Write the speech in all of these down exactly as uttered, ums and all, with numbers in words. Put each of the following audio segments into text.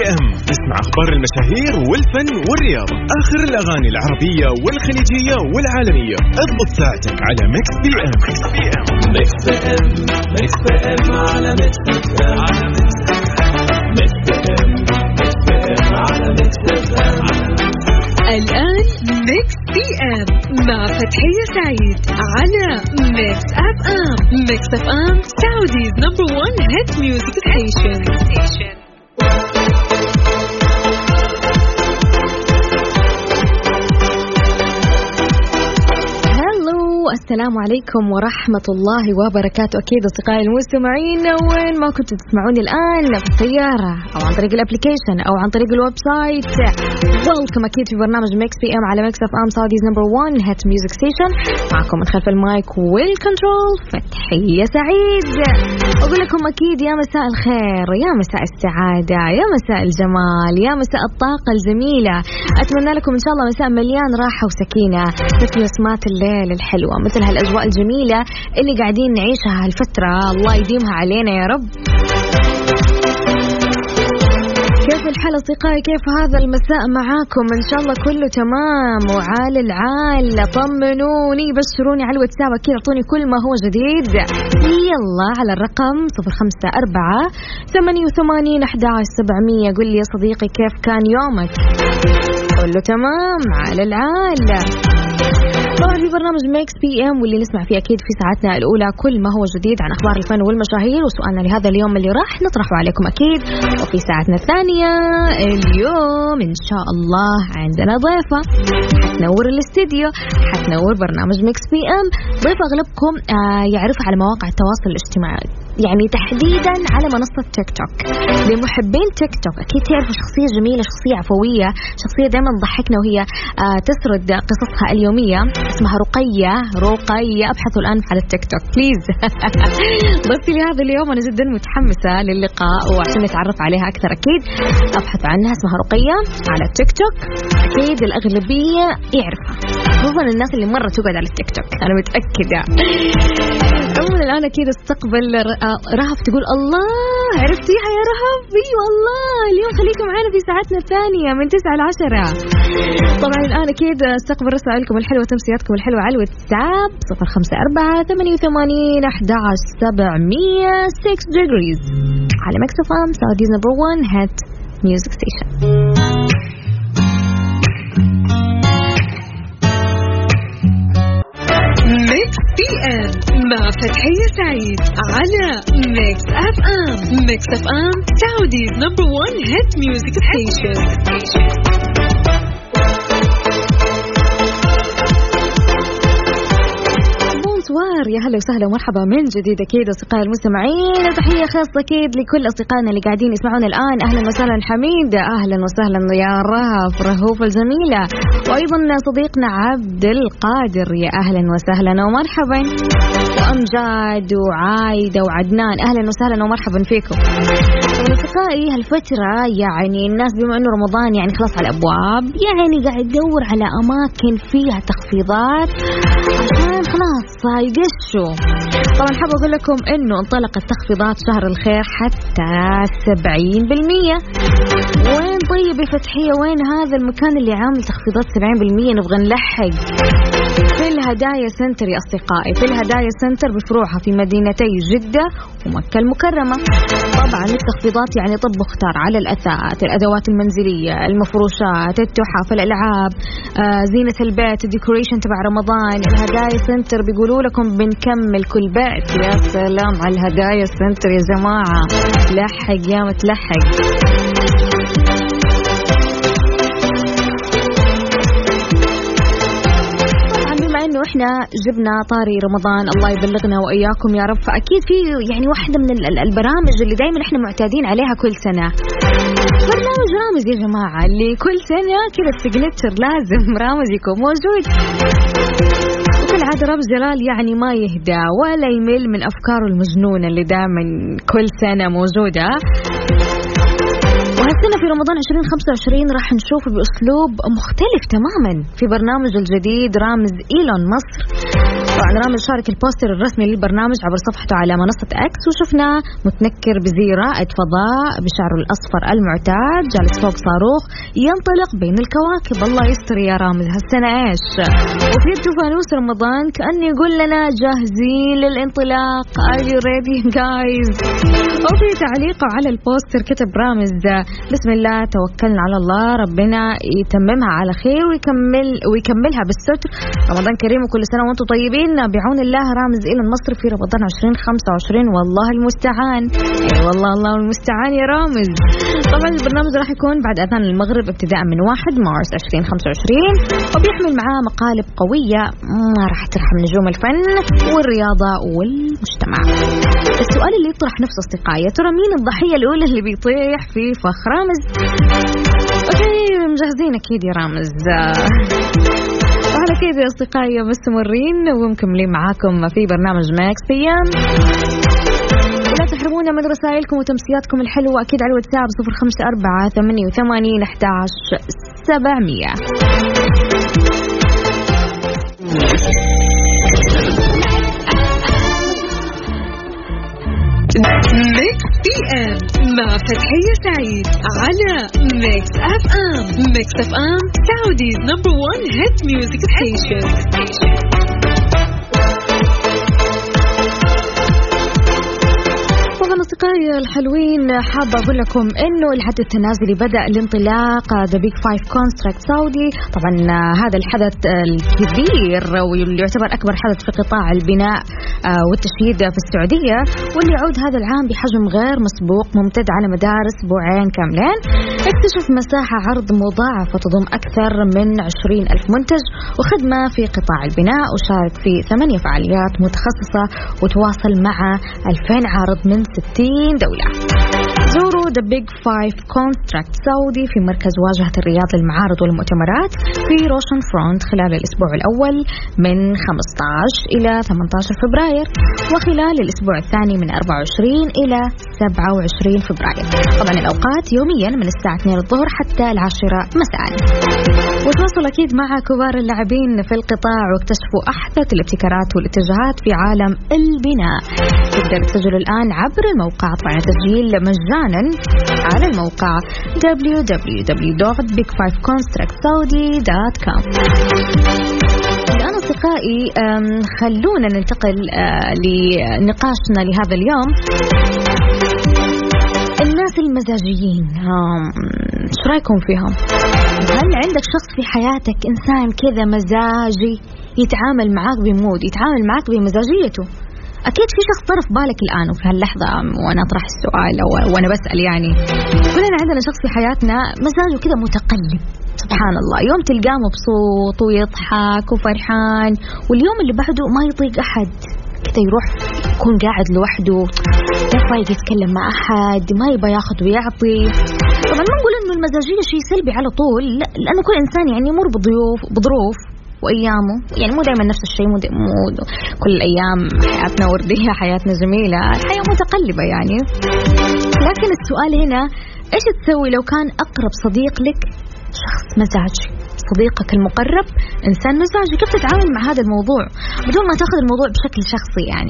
ام. اسمع اخبار المشاهير والفن والرياضة، اخر الاغاني العربية والخليجية والعالمية. اضبط ساعتك على ميكس بي ام. ميكس بي ام ميكس بي ام ميكس بي ام على ميكس بي ام على ميكس بي ام ميكس بي ام ميكس بي ام على ميكس بي ام. الآن ميكس بي ام مع فتحية سعيد على ميكس اف ام. ميكس اف ام سعوديز نمبر وان هيت ميوزك ستيشن. السلام عليكم ورحمة الله وبركاته. أكيد أصدقائي المستمعين وين ما كنتوا تسمعوني الآن، في السيارة أو عن طريق الابليكيشن أو عن طريق الويب سايت، ويلكم أكيد في برنامج ميكس بي ام على ميكس اف ام سعوديز نمبر وان هيت ميوزك ستيشن. معكم من خلف المايك والكنترول فتحية سعيد. أقول لكم أكيد يا مساء الخير، يا مساء السعادة، يا مساء الجمال، يا مساء الطاقة الجميلة. أتمنى لكم إن شاء الله مساء مليان راحة وسكينة مثل نسمات الليل الحلوة، مثل هالأجواء الجميلة اللي قاعدين نعيشها هالفترة. الله يديمها علينا يا رب. كيف الحال أصدقائي؟ كيف هذا المساء معاكم؟ إن شاء الله كله تمام وعال العال. طمنوني، بشروني على الواتساب، أكيد أعطوني كل ما هو جديد. يلا على الرقم صفر خمسة أربعة ثمانية وثمانين أحد عشر سبعمية. قل لي يا صديقي كيف كان يومك؟ كله تمام على العال. طبعا في برنامج ميكس بي ام واللي نسمع فيه أكيد في ساعتنا الأولى كل ما هو جديد عن أخبار الفن والمشاهير وسؤالنا لهذا اليوم اللي راح نطرحه عليكم أكيد. وفي ساعتنا الثانية اليوم إن شاء الله عندنا ضيفة حتنور الاستديو، حتنور برنامج ميكس بي ام. ضيفة أغلبكم آه يعرفها على مواقع التواصل الاجتماعي، يعني تحديدا على منصة تيك توك. لمحبين تيك توك أكيد تعرفوا شخصية جميلة، شخصية عفوية، شخصية دائما تضحكنا وهي آه تسرد قصصها اليومية. اسمها رقية. رقية أبحثوا الآن على التيك توك بليز. ضيفتي لهذا اليوم أنا جدا متحمسة للقاء وعشان نتعرف عليها أكثر أكيد أبحث عنها. اسمها رقية على التيك توك، أكيد الأغلبية يعرفها، خصوصا الناس اللي مرة تقعد على التيك توك أنا متأكدة. أولا الآن أكيد استقبل رهف. تقول الله عرفتيها يا رهف؟ ايوه والله اليوم خليكم معنا في ساعتنا الثانية من تسعة لعشرة. طبعا الآن أكيد استقبل رسائلكم الحلوة، تمسياتكم الحلوة على الواتساب صفر خمسة أربعة ثمانية وثمانين أحد عشر سبعمية. six degrees على ميكس اف ام سعوديز نمبر وان هيت ميوزك ستيشن. ميكس بي ام مع فتحية سعيد على ميكس اف ام. ميكس اف ام سعوديز نمبر وان هيت ميوزك ستيشن. يا هلا وسهلا ومرحبا من جديد أكيد أصدقائي المستمعين. تحية خاصة أكيد لكل أصدقائنا اللي قاعدين يسمعونا الآن. أهلا وسهلا حميد، أهلا وسهلا يا رهف رهوف الجميلة، وأيضا صديقنا عبد القادر يا أهلا وسهلا ومرحبا، وأمجاد وعايدة وعدنان أهلا وسهلا ومرحبا فيكم. أصدقائي هالفترة يعني الناس بما أنه رمضان يعني خلاص على الأبواب، يعني قاعد يدور على أماكن فيها تخفيضات عشان خلاص يقشوا. طبعا حاب أقول لكم إنه انطلقت تخفيضات شهر الخير حتى سبعين بالمية. وين طيب يا فتحية؟ وين هذا المكان اللي عامل تخفيضات سبعين بالمية؟ نبغى نلحق. في الهدايا سنتر يا أصدقائي، في الهدايا سنتر بفروعها في مدينتي جدة ومكة المكرمة. طبعا التخفيضات يعني طب مختار على الأثاث، الأدوات المنزلية، المفروشات، التحف، الألعاب، آه زينة البيت، الديكوريشن تبع رمضان. الهدايا سنتر بيقولوا لكم بنكمل كل بيت. يا سلام على الهدايا سنتر يا جماعة، لحق يا متلحق. إنه إحنا جبنا طاري رمضان الله يبلغنا وإياكم يا رب، فأكيد في يعني واحدة من البرامج اللي دايما إحنا معتادين عليها كل سنة، برنامج رامز يا جماعة، اللي كل سنة كذا السيجنتشر لازم رامز يكون موجود. وكل عادة رامز جلال يعني ما يهدى ولا يمل من أفكاره المجنونة اللي دائما كل سنة موجودة. وهالسنة في رمضان عشرين خمسة وعشرين راح نشوفه بأسلوب مختلف تماما في برنامج الجديد رامز إيلون مصر. طبعا رامز شارك البوستر الرسمي للبرنامج عبر صفحته على منصة اكس، وشفناه متنكر بزي رائد فضاء بشعره الاصفر المعتاد، جالس فوق صاروخ ينطلق بين الكواكب. الله يستر يا رامز هالسنة ايش. وفي فانوس رمضان كأنه يقول لنا جاهزين للانطلاق. Are you ready guys؟ وفي تعليقه على البوستر كتب رامز بسم الله توكلنا على الله، ربنا يتممها على خير ويكمل ويكملها بالستر. رمضان كريم وكل سنة وانتم طيبين. بعون الله رامز إلى المصري في رمضان عشرين خمسة وعشرين. والله المستعان. اي والله الله المستعان يا رامز. طبعا البرنامج راح يكون بعد أذان المغرب ابتداء من واحد مارس عشرين خمسة وعشرين، وبيحمل معاه مقالب قوية ما راح ترحم نجوم الفن والرياضة والمجتمع. السؤال اللي يطرح نفس أصدقائي، ترى مين الضحية الأولى اللي بيطيح في فخ رامز؟ اوكي مجهزين أكيد يا رامز. وعلى كده يا أصدقائي مستمرين ومكملين معاكم في برنامج ماكس بي ام. لا تحرمونا من رسائلكم وتمسياتكم الحلوة أكيد على الواتساب صفر خمسة أربعة ثمانية وثمانين أحد عشر سبعمية. ميكس بي ام مع فتحية سعيد على ميكس اف ام. ميكس اف ام سعوديز نمبر وان هيت ميوزك ستيشن. أصدقائي الحلوين حابة أقول لكم إنه الحدث التنازلي بدأ الانطلاق The Big Five Construct سعودي. طبعا هذا الحدث الكبير واللي يعتبر أكبر حدث في قطاع البناء والتشييد في السعودية، واللي يعود هذا العام بحجم غير مسبوق ممتد على مدار أسبوعين كاملين. اكتشف مساحة عرض مضاعفة تضم أكثر من عشرين ألف منتج وخدمة في قطاع البناء، وشارك في ثمانية فعاليات متخصصة وتواصل مع ألفين عارض من ستين دولة. زوروا The Big Five Construct سعودي في مركز واجهة الرياض للمعارض والمؤتمرات في روشن فرونت خلال الأسبوع الأول من خمسة عشر إلى ثمانية عشر فبراير، وخلال الأسبوع الثاني من أربعة وعشرين إلى سبعة وعشرين فبراير. طبعا الأوقات يوميا من الساعة اثنين الظهر حتى العاشرة مساء. وتواصل أكيد مع كبار اللاعبين في القطاع واكتشفوا أحدث الابتكارات والاتجاهات في عالم البناء. تقدر تسجلوا الآن عبر الموقع، طبعا تسجيل مجانا على الموقع دبليو دبليو دبليو دوت بيج فايف كونستراكت سعودي دوت كوم. الآن أصدقائي خلونا ننتقل لنقاشنا لهذا اليوم. الناس المزاجيين ايش رايكم فيهم؟ هل عندك شخص في حياتك إنسان كذا مزاجي يتعامل معاك بمود، يتعامل معاك بمزاجيته؟ أكيد في شخص طرف بالك الآن وفي هاللحظة وأنا أطرح السؤال أو وأنا بسأل، يعني كلنا عندنا شخص في حياتنا مزاجه كذا متقلب سبحان الله. يوم تلقاه مبسوط ويضحك وفرحان، واليوم اللي بعده ما يطيق أحد، كذا يروح يكون قاعد لوحده لا فايق يتكلم مع أحد، ما يبغى ياخذ ويعطي. طبعا ما نقول إنه المزاجية شيء سلبي على طول، لا، لأنه كل إنسان يعني يمر بضيوف بظروف وأيامه، يعني مو دائما نفس الشيء، مو, مو كل الأيام حياتنا وردية حياتنا جميلة، الحياة متقلبة يعني. لكن السؤال هنا إيش تسوي لو كان أقرب صديق لك شخص مزاجي، صديقك المقرب إنسان مزاجي؟ كيف تتعامل مع هذا الموضوع بدون ما تأخذ الموضوع بشكل شخصي يعني؟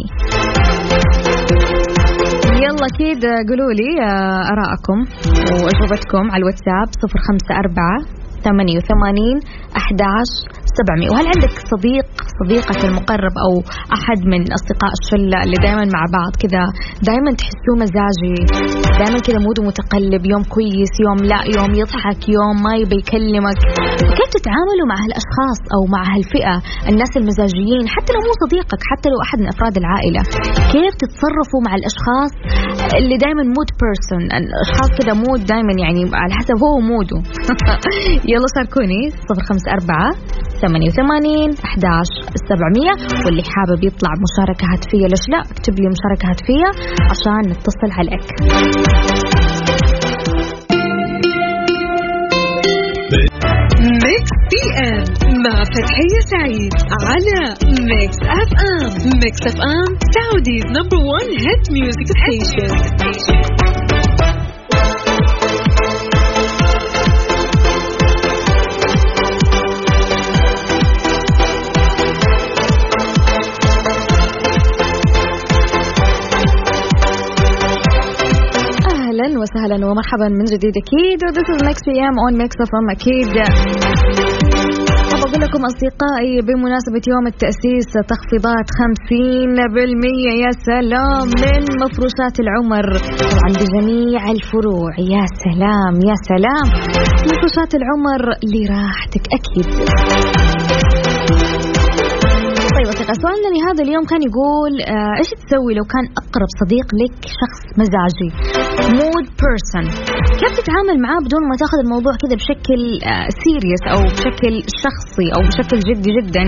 يلا كده قولوا لي آراءكم وأجوبتكم على الواتساب صفر خمسة أربعة ثمانية وثمانين أحد عشر سبعمية. وهل عندك صديق صديقك المقرب أو أحد من أصدقاء الشلة اللي دائما مع بعض كذا، دائما تحسوه مزاجي، دائما كذا موده متقلب، يوم كويس يوم لا، يوم يضحك يوم ما يبي يكلمك؟ كيف تتعاملوا مع هالأشخاص أو مع هالفئة الناس المزاجيين؟ حتى لو مو صديقك، حتى لو أحد من أفراد العائلة، كيف تتصرفوا مع الأشخاص اللي دائما مود بيرسون، الأشخاص كذا مود دائما يعني على حسب هو موده؟ يلا شاركوني صفر خمسة أربعة ثمانية وثمانين أحد عشر سبعمية. واللي حابب يطلع مشاركة هاتفية ليش لا، اكتب لي مشاركة هاتفية عشان نتصل عليك. ميكس بي ام مع فتحية سعيد على ميكس اف ام. ميكس اف ام سعوديز نمبر وان هيت ميوزك ستيشن. أهلا ومرحبا من جديد أكيد. This is Mix بي إم on Mix إف إم أكيد. أقول لكم أصدقائي بمناسبة يوم التأسيس تخفيضات خمسين بالمية يا سلام من مفروشات العمر طبعا بجميع الفروع. يا سلام يا سلام مفروشات العمر لراحتك أكيد. طيب أصدقاء سؤالنا لهذا اليوم كان يقول آه إيش تسوي لو كان أقرب صديق لك شخص مزاجي mood person؟ كيف تتعامل معاه بدون ما تاخذ الموضوع كذا بشكل آه سيريس أو بشكل شخصي أو بشكل جدي جدا؟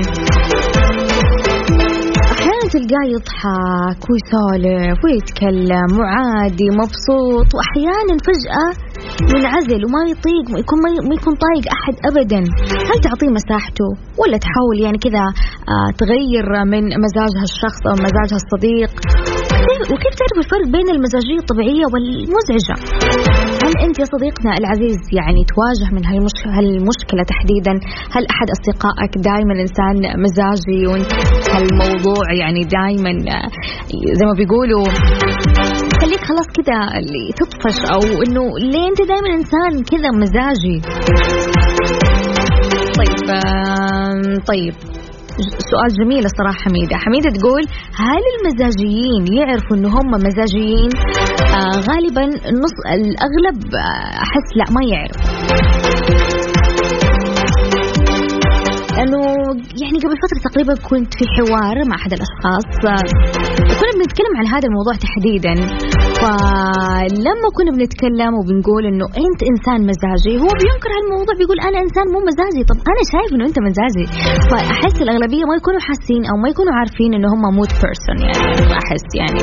أحيانا تلقاه يضحك ويسولف ويتكلم وعادي مبسوط، وأحيانا فجأة ينعزل وما يطيق يكون ما يكون طايق أحد أبدا. هل تعطيه مساحته ولا تحاول يعني كذا آه تغير من مزاج هالشخص أو مزاج هالصديق؟ وكيف تعرف الفرق بين المزاجية الطبيعية والمزعجة؟ هل أنت يا صديقنا العزيز يعني تواجه من هالمشكلة تحديدا؟ هل أحد أصدقائك دائما إنسان مزاجي وهالموضوع يعني دائما زي ما بيقولوا خليك خلاص كذا اللي تطفش، أو إنه ليه أنت دائما إنسان كذا مزاجي؟ طيب طيب سؤال جميل الصراحة. حميدة حميدة تقول هل المزاجيين يعرفوا إنه هم مزاجيين؟ آه غالبا النص الأغلب أحس لا ما يعرف، لأنه يعني قبل فترة تقريبا كنت في حوار مع أحد الأشخاص وكنا بنتكلم عن هذا الموضوع تحديدا. فلما كنا بنتكلم وبنقول إنه أنت إنسان مزاجي، هو بينكر هالموضوع بيقول أنا إنسان مو مزاجي. طب أنا شايف إنه أنت مزاجي. فأحس الأغلبية ما يكونوا حاسين أو ما يكونوا عارفين إنه هم mood person يعني. أحس يعني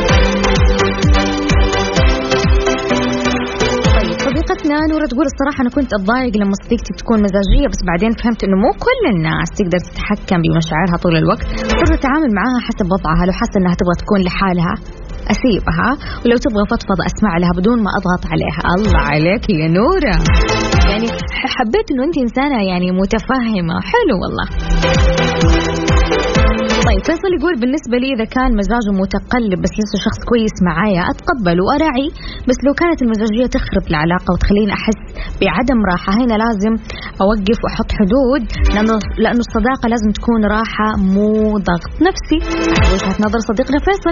صديقتنا نورة تقول الصراحة أنا كنت أتضايق لما صديقتي تكون مزاجية، بس بعدين فهمت إنه مو كل الناس تقدر تتحكم بمشاعرها طول الوقت. صرت أتعامل معاها حسب وضعها. لو حاسة إنها تبغى تكون لحالها أسيبها، ولو تبغى فضفضة أسمع لها بدون ما أضغط عليها. الله عليك يا نورة، يعني حبيت إنه أنت إنسانة يعني متفهمة. حلو والله. طيب فيصل يقول بالنسبة لي إذا كان مزاجه متقلب بس لسه شخص كويس معايا أتقبل وأراعي، بس لو كانت المزاجية تخرب العلاقة وتخليني أحس بعدم راحة هنا لازم أوقف وأحط حدود، لأنه لأنه الصداقة لازم تكون راحة مو ضغط نفسي. وجهة نظر صديقنا فيصل.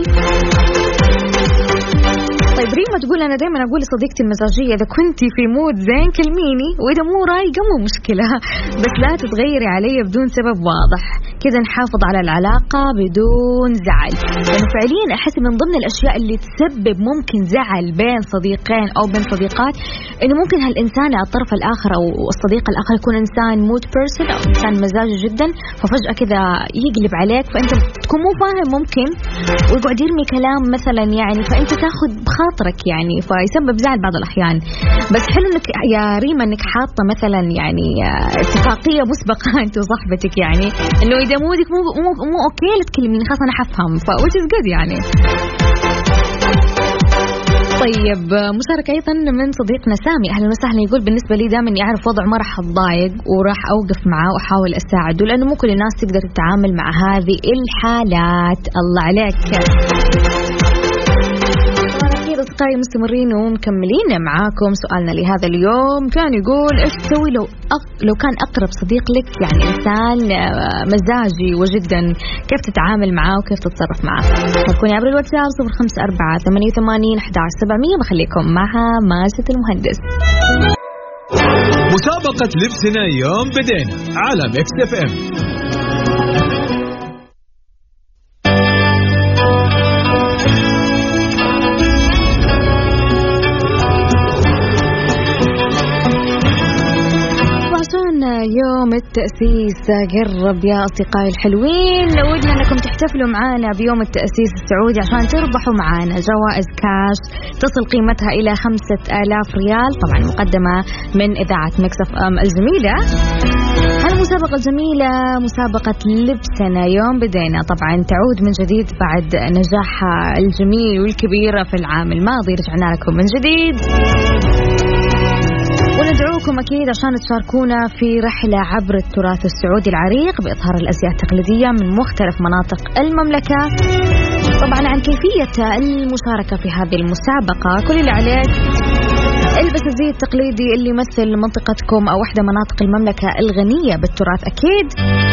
طيب ريما تقول أنا دايما أقول لصديقتي المزاجية إذا كنتي في مود زين كلميني، وإذا مو رايقة مو مشكلة، بس لا تتغيري علي بدون سبب واضح، كذا نحافظ على العلاقة بدون زعل. لأنه فعليا أحس من ضمن الأشياء اللي تسبب ممكن زعل بين صديقين أو بين صديقات إنه ممكن هالإنسان الطرف الآخر أو الصديق الآخر يكون إنسان مود بيرسون أو إنسان مزاجي جدا، ففجأة كذا يقلب عليك فأنت تكون مو فاهم ممكن، ويقعد يرمي كلام مثلا يعني فأنت تاخذ بخاطرك يعني، فيسبب زعل بعض الأحيان. بس حلو إنك يا ريما إنك حاطة مثلا يعني اتفاقية مسبقة أنت وصاحبتك يعني إنه إذا مودك مو مو مو أوكي لا تكلميني خلاص أنا حفهم، فوتش قد يعني. طيب مشاركة أيضا من صديقنا سامي أهلا وسهلا. يقول بالنسبة لي دائما يعرف وضع ما راح أتضايق وراح أوقف معاه وأحاول أساعده، لأنه مو كل الناس تقدر تتعامل مع هذه الحالات. الله عليك. أصدقائي مستمرين ومكملين معاكم. سؤالنا لهذا اليوم كان يقول إيش تسوي لو أق... لو كان أقرب صديق لك يعني إنسان مزاجي وجدا، كيف تتعامل معاه وكيف تتصرف معاه؟ تكوني عبر الواتساب صفر خمسة أربعة ثمانية ثمانين أحد عشر سبعمية. بخليكم مع ماجد المهندس. مسابقة لبسنا يوم بدينا على ميكس إف إم. يوم التأسيس قرب يا أصدقائي الحلوين، ودنا أنكم تحتفلوا معانا بيوم التأسيس السعودي عشان تربحوا معانا جوائز كاش تصل قيمتها إلى خمسة آلاف ريال، طبعا مقدمة من إذاعة ميكس إف إم الجميلة. هالمسابقة الجميلة مسابقة لبسنا يوم بدينا طبعا تعود من جديد بعد نجاحها الجميل والكبير في العام الماضي. رجعنا لكم من جديد وندعوكم أكيد عشان تشاركونا في رحلة عبر التراث السعودي العريق بإظهار الأزياء التقليدية من مختلف مناطق المملكة. طبعا عن كيفية المشاركة في هذه المسابقة كل اللي عليك البس الزي التقليدي اللي يمثل منطقتكم أو واحدة مناطق المملكة الغنية بالتراث أكيد.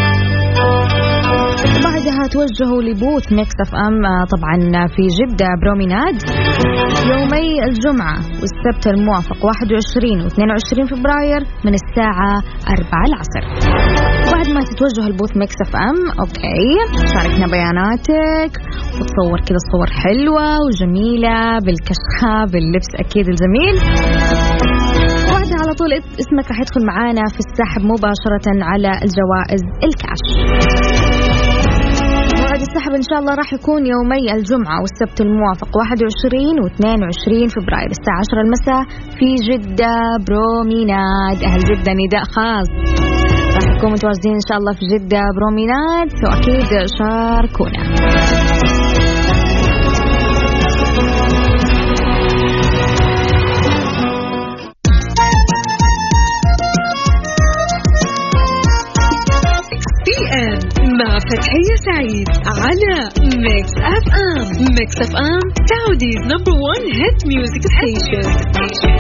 بعدها توجهوا لبوث ميكس اف ام طبعا في جدة بروميناد يومي الجمعة والسبت الموافق واحد وعشرين واثنين وعشرين فبراير من الساعة أربعة العصر. بعد ما تتوجه البوث ميكس اف ام اوكي شاركنا بياناتك وتصور كذا صور حلوة وجميلة بالكشخة باللبس أكيد الجميل. بعدها على طول اسمك راح يدخل معانا في السحب مباشرة على الجوائز الكاش. موعد السحب إن شاء الله راح يكون يومي الجمعة والسبت الموافق واحد وعشرين واثنين وعشرين فبراير الساعة عشرة المساء في جدة بروميناد. أهل جدة نداء خاص راح نكون متواجدين إن شاء الله في جدة بروميناد وأكيد شاركونا. مع فتحية سعيد على ميكس اف ام. ميكس اف ام سعوديز نمبر وان هيت ميوزك ستيشن.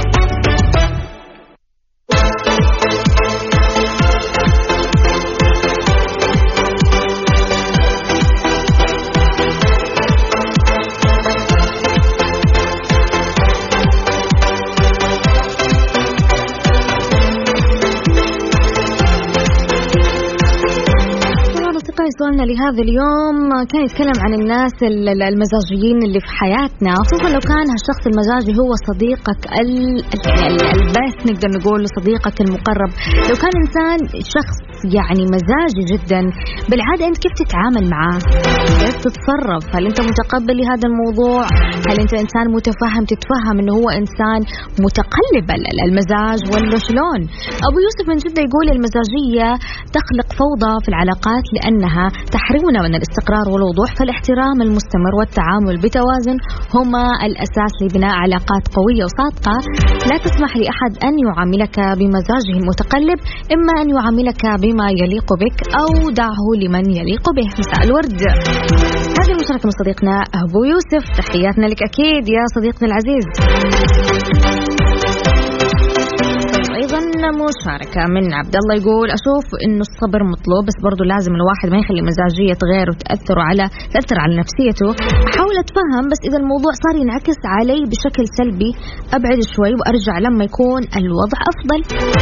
سؤالنا لهذا اليوم كان يتكلم عن الناس المزاجيين اللي في حياتنا، خصوصا لو كان هالشخص المزاجي هو صديقك البث نقدر نقول صديقك المقرب. لو كان إنسان شخص يعني مزاجي جدا بالعادة أنت كيف تتعامل معاه؟ كيف تتصرف؟ هل أنت متقبل لهذا الموضوع؟ هل أنت إنسان متفهم تتفهم إنه هو إنسان متقلب المزاج ولا شلون؟ أبو يوسف من جدة يقول المزاجية تخلق فوضى في العلاقات لأنها تحرمنا من الاستقرار والوضوح، فالاحترام المستمر والتعامل بتوازن هما الأساس لبناء علاقات قوية وصادقة. لا تسمح لأحد أن يعاملك بمزاجه المتقلب، إما أن يعاملك بما يليق بك أو دعه لمن يليق به. مساء الورد. هذه المشاركة من صديقنا أبو يوسف، تحياتنا لك أكيد يا صديقنا العزيز. أيضا مشاركة من عبد الله يقول أشوف إنه الصبر مطلوب، بس برضو لازم الواحد ما يخلي مزاجية غيره وتأثر على تأثر على نفسيته. أحاول أتفهم، بس إذا الموضوع صار ينعكس علي بشكل سلبي أبعد شوي وأرجع لما يكون الوضع أفضل.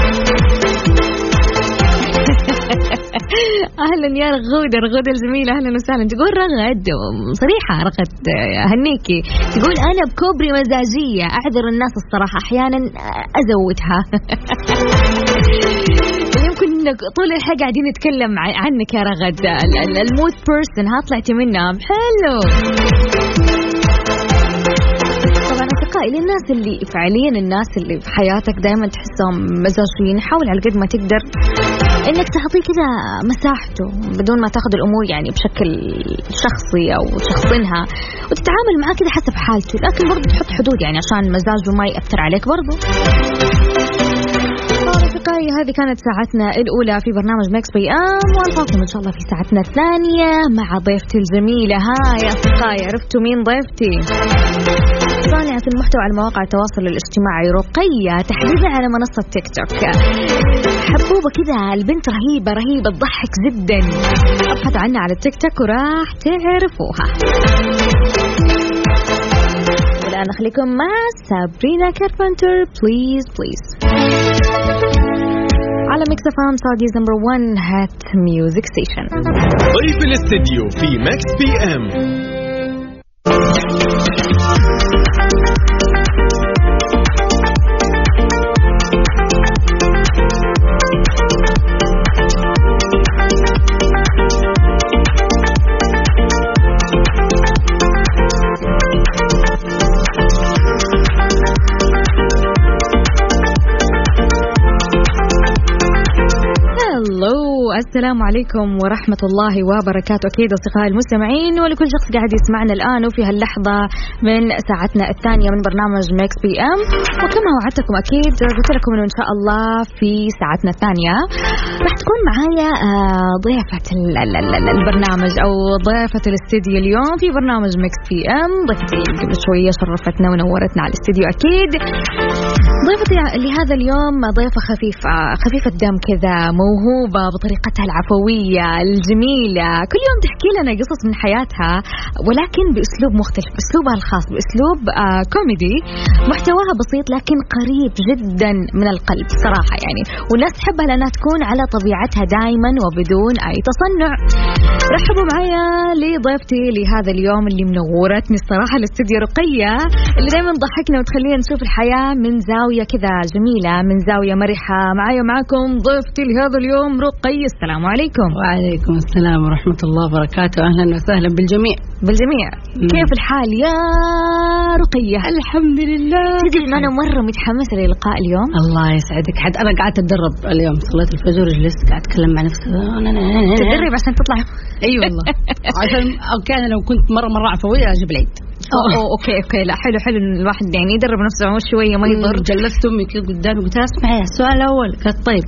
أهلا يا رغودة، رغودة الجميلة، أهلا وسهلا. تقول رغد صريحة، رغد هنيكي تقول أنا بكوبري مزاجية، أعذر الناس الصراحة أحيانا أزودها. يمكن طول الحلقة قاعدين نتكلم عنك يا رغد، الموت بيرسون ها طلعتي منها حلو. طبعا أصدقائي للناس اللي فعليا الناس اللي في حياتك دائما تحسهم مزاجيين، حاول على قد ما تقدر إنك تعطيه كذا مساحته بدون ما تاخذ الأمور يعني بشكل شخصي أو شخصنها، وتتعامل معاه كذا حسب حالته، لكن برضو تحط حدود يعني عشان مزاجه ما يأثر عليك برضو. أصدقائي هذه كانت ساعتنا الأولى في برنامج ميكس بي أم، وألقاكم إن شاء الله في ساعتنا الثانية مع ضيفتي الجميلة. ها يا أصدقائي عرفتوا مين ضيفتي؟ صانعة المحتوى على مواقع التواصل الاجتماعي رقية، تحديدا على منصة تيك توك. حبوبة كذا، البنت رهيبة رهيبة تضحك جدا. ابحثوا عنها على التيك توك وراح تعرفوها. والآن أخليكم مع سابرينا كاربنتر بليز بليز على ميكس اف ام سعوديز نمبر وان هات ميوزك ستيشن. ضيف الاستديو في ميكس بي ام. السلام عليكم ورحمة الله وبركاته. أكيد أصدقائي المستمعين ولكل شخص قاعد يسمعنا الآن وفي هاللحظة من ساعتنا الثانية من برنامج ميكس بي أم. وكما وعدتكم أكيد قلت لكم إنه إن شاء الله في ساعتنا الثانية راح تكون معايا ضيفة البرنامج أو ضيفة الاستديو اليوم في برنامج ميكس بي أم. ضيفتي قبل شوية شرفتنا ونورتنا على الاستديو. أكيد ضيفتي لهذا اليوم ضيفة خفيفة خفيفة الدم كذا، موهوبة بطريقتها العفوية الجميلة، كل يوم تحكي لنا قصص من حياتها ولكن بأسلوب مختلف، بأسلوبها الخاص، بأسلوب آه كوميدي. محتواها بسيط لكن قريب جدا من القلب صراحة يعني، والناس تحبها لأنها تكون على طبيعتها دائما وبدون أي تصنع. رحبوا معايا لضيفتي لهذا اليوم اللي منورتني الصراحة الاستوديو، رقية، اللي دائما تضحكنا وتخلينا نشوف الحياة من زاوية كذا جميلة، من زاوية مرحة. معايا معكم ضيفتي لهذا اليوم رقية. السلام عليكم. وعليكم السلام ورحمة الله وبركاته. أهلا وسهلا بالجميع. بالجميع. مم. كيف الحال يا رقية؟ الحمد لله. تدري إن أنا مرة متحمسة للقاء اليوم. الله يسعدك. حد أنا قاعدة أتدرب اليوم، صليت الفجر وجلست قاعدة أتكلم مع نفسي. تدرب عشان تطلع. أي والله. عشان أوكي أنا لو كنت مرة مرة عفوية أجيب العيد. أوه أوكي أوكي لا حلو حلو الواحد يعني يدرب نفسه شوية ما يضر. جلست أمي كذا قدامي قلت لها اسمعي السؤال الأول. قالت طيب.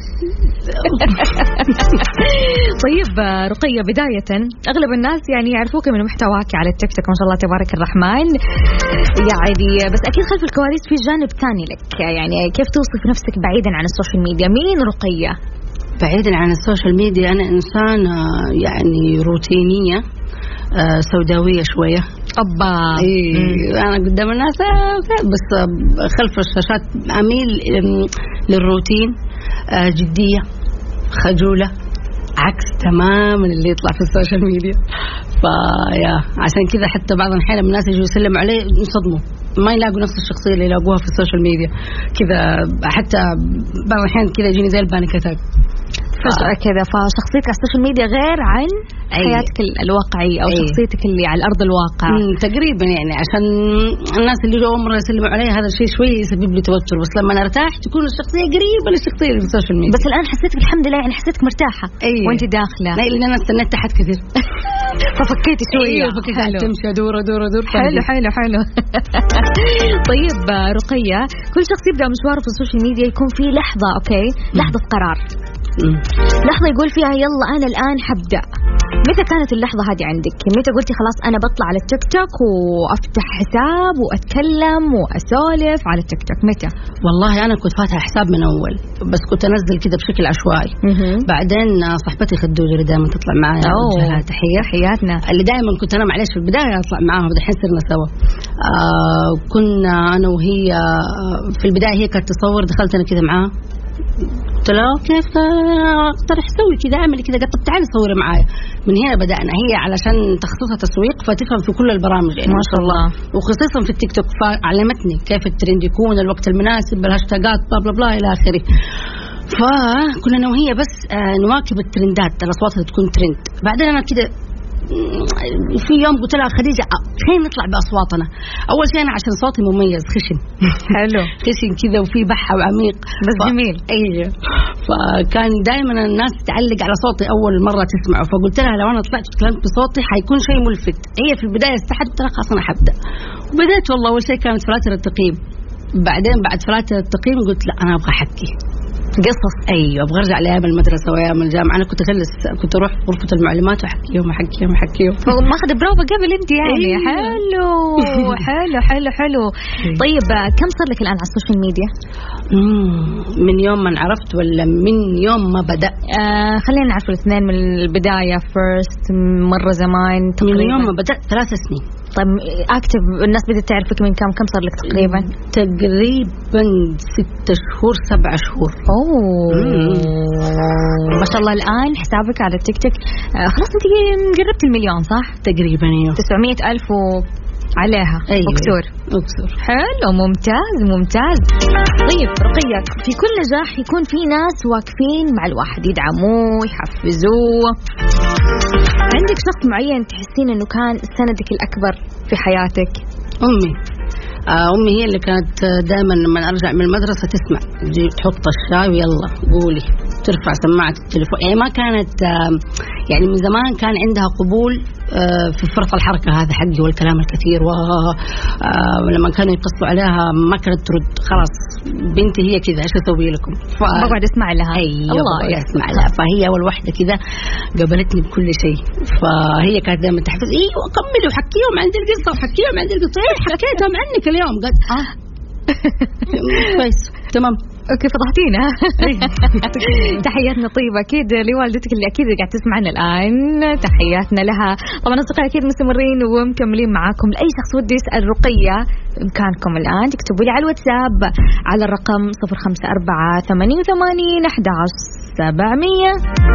طيب رقية، بداية أغلب الناس يعني يعرفوك من محتواك على التيك توك ما شاء الله تبارك الرحمن يعني، بس أكيد خلف الكواليس في جانب ثاني لك، يعني كيف توصف نفسك بعيدا عن السوشيال ميديا؟ مين رقية؟ بعيدا عن السوشيال ميديا أنا إنسانة يعني روتينية، آه سوداوية شوية. أبا إيه أنا قدام الناس بس خلف الشاشات أميل للروتين، آه جدية خجولة، عكس تماما اللي يطلع في السوشيال ميديا. فيا عشان كذا حتى بعض الأحيان الناس يجوا يسلموا عليه ينصدموا، ما يلاقوا نفس الشخصية اللي يلاقوها في السوشيال ميديا كذا. حتى بعض الأحيان كذا يجيني زي البانيك أتاك فجأة كذا. فشخصيتك على السوشيال ميديا غير عن حياتك أيه. الواقعية أو أيه. شخصيتك اللي على أرض الواقع تقريبا يعني، عشان الناس اللي جو مرة يسلموا علي هذا الشيء شوي يسبب لي توتر، بس لما أنا ارتاح تكون الشخصية قريبة للشخصية اللي في السوشيال ميديا. بس الآن حسيتك الحمد لله يعني حسيتك مرتاحة أيه. وأنت داخلة. لا لأن أنا استنيت تحت كثير ففكيتي شوية. أيوة فكيت تمشي أدور أدور أدور. حلو حلو حلو. طيب رقية، كل شخص يبدأ مشواره في السوشيال ميديا يكون في لحظة أوكي لحظة قرار، لحظة يقول فيها يلا أنا الآن حبدأ. متى كانت اللحظة هذه عندك؟ متى قلتي خلاص أنا بطلع على التيك توك وأفتح حساب وأتكلم وأسولف على التيك توك؟ متى؟ والله أنا كنت فاتحة حساب من أول، بس كنت أنزل كده بشكل عشوائي. بعدين صاحبتي خدوجة اللي دائما تطلع معايا لها تحية، حياتنا، اللي دائما كنت أنا معلش في البداية أطلع معاها ودحين صرنا سوا. آه كنا أنا وهي في البداية هي كانت تصور، دخلت أنا كده معاها قلت لها كيف اقترح اسوي كذا اعمل كذا، قالت طب تعالي صوري معايا. من هنا بدأنا، هي علشان تخصصها تسويق فتفهم في كل البرامج يعني ما شاء الله، وخصوصا في التيك توك، فعلمتني كيف الترند يكون، الوقت المناسب، الهاشتاجات بلا بلا بلا الى اخره. فكنا انا وهي بس نواكب الترندات، الاصوات اللي تكون ترند. بعدين انا كذا في يوم قلت لها خديجة خلينا نطلع بأصواتنا. أول شيء أنا عشان صوتي مميز خشن حلو خشن كذا وفي بحة وعميق بس ف... جميل. أيوه فكان دائما الناس تعلق على صوتي أول مرة تسمعه، فقلت لها لو أنا طلعت وتكلمت بصوتي حيكون شيء ملفت. هي في البداية استحت، قلت لها خلاص أنا حبدأ. وبدأت والله أول شيء كانت فلاتر التقييم، بعدين بعد فلاتر التقييم قلت لا أنا أبغى أحكي قصص. ايوه ابغى ارجع لايام المدرسه وايام الجامعه. انا كنت اجلس كنت اروح غرفه المعلومات واحكيهم احكيهم احكيهم ماخذ بروفه قبل انت يعني. أيوة. حلو حلو حلو حلو. طيب كم صار لك الان على السوشيال ميديا؟ من يوم ما عرفت ولا من يوم ما بدا؟ آه خلينا نعرف الاثنين من البدايه، فيرست مره زمان تقريبا. من يوم ما بدات ثلاث سنين. طيب اكتب الناس بدأت تعرفك من كم كم صار لك تقريبا؟ تقريبا ستة شهور سبعة شهور. اوه ما شاء الله. الآن حسابك على التيك توك آه خلاص انت قربت المليون صح؟ تقريبا ايوه تسعمية ألف و... عليها أيوة. أكسور أكسور. حلو ممتاز ممتاز. طيب رقية، في كل نجاح يكون في ناس واقفين مع الواحد يدعموه يحفزوه. عندك شخص معين تحسين انه كان سندك الأكبر في حياتك؟ أمي. أمي هي اللي كانت دائما لما أرجع من المدرسة تسمع، تجي تحط الشاي ويلا قولي، ترفع سماعة التليفون. يعني ما كانت يعني من زمان كان عندها قبول في فرط الحركة هذا حقي والكلام الكثير، ولما كانوا يتصلوا عليها ما كانت ترد. خلاص بنتي هي كذا ايش اسوي لكم؟ بقعد اسمع لها. أيوة الله اسمع لها. فهي اول واحده كذا قبلتني بكل شيء، فهي كانت دائما تحفز ايوه كملي وحكيهم عندي القصه وحكيهم عندي القصه. ايه حكيتهم عنك اليوم قد اه كويس تمام. اوكي فضحتينا. تحياتنا طيبة اكيد لوالدتك اللي اكيد قاعد تسمعنا الان، تحياتنا لها. طبعا اصدقائي اكيد مستمرين ومكملين معاكم. لاي شخص ودي يسأل رقية بامكانكم الان تكتبوا لي على الواتساب على الرقم صفر خمسة أربعة ثمانية ثمانية أحد عشر سبعمية.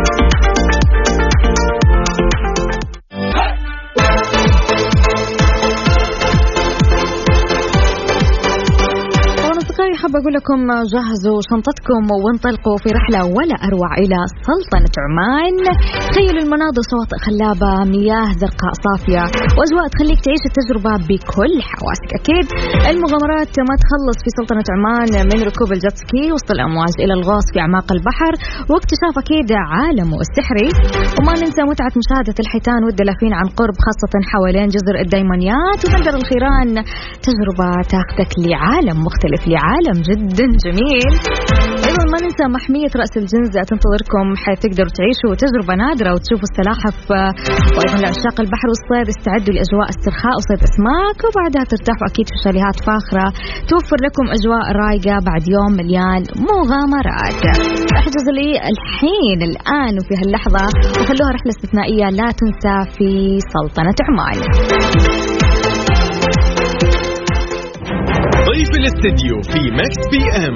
حابة أقول لكم جهزوا شنطتكم وانطلقوا في رحلة ولا أروع إلى سلطنة عمان. تخيلوا المناظر، شواطئ خلابة، مياه زرقاء صافية، وأجواء تخليك تعيش التجربة بكل حواسك. أكيد المغامرات ما تخلص في سلطنة عمان، من ركوب الجيت سكي وسط الأمواج إلى الغوص في أعماق البحر واكتشاف أكيد عالمه السحري. وما ننسى متعة مشاهدة الحيتان والدلافين عن قرب، خاصة حوالين جزر الديمونيات وبندر الخيران. تجربة تاخدك لعالم مختلف، لعالم جدا جميل. أيضا ما ننسى محمية رأس الجنز تنتظركم، حيث تقدروا تعيشوا تجربة نادرة وتشوفوا السلاحف. وأيضا لعشاق البحر والصيد استعدوا لأجواء استرخاء وصيد أسماك، وبعدها ترتاحوا أكيد في شاليهات فاخرة توفر لكم أجواء رايقة بعد يوم مليان مغامرات. احجزوا لي الحين الآن وفي هاللحظة وخلوها رحلة استثنائية لا تنسى في سلطنة عمان. ضيف الاستديو في ميكس بي ام.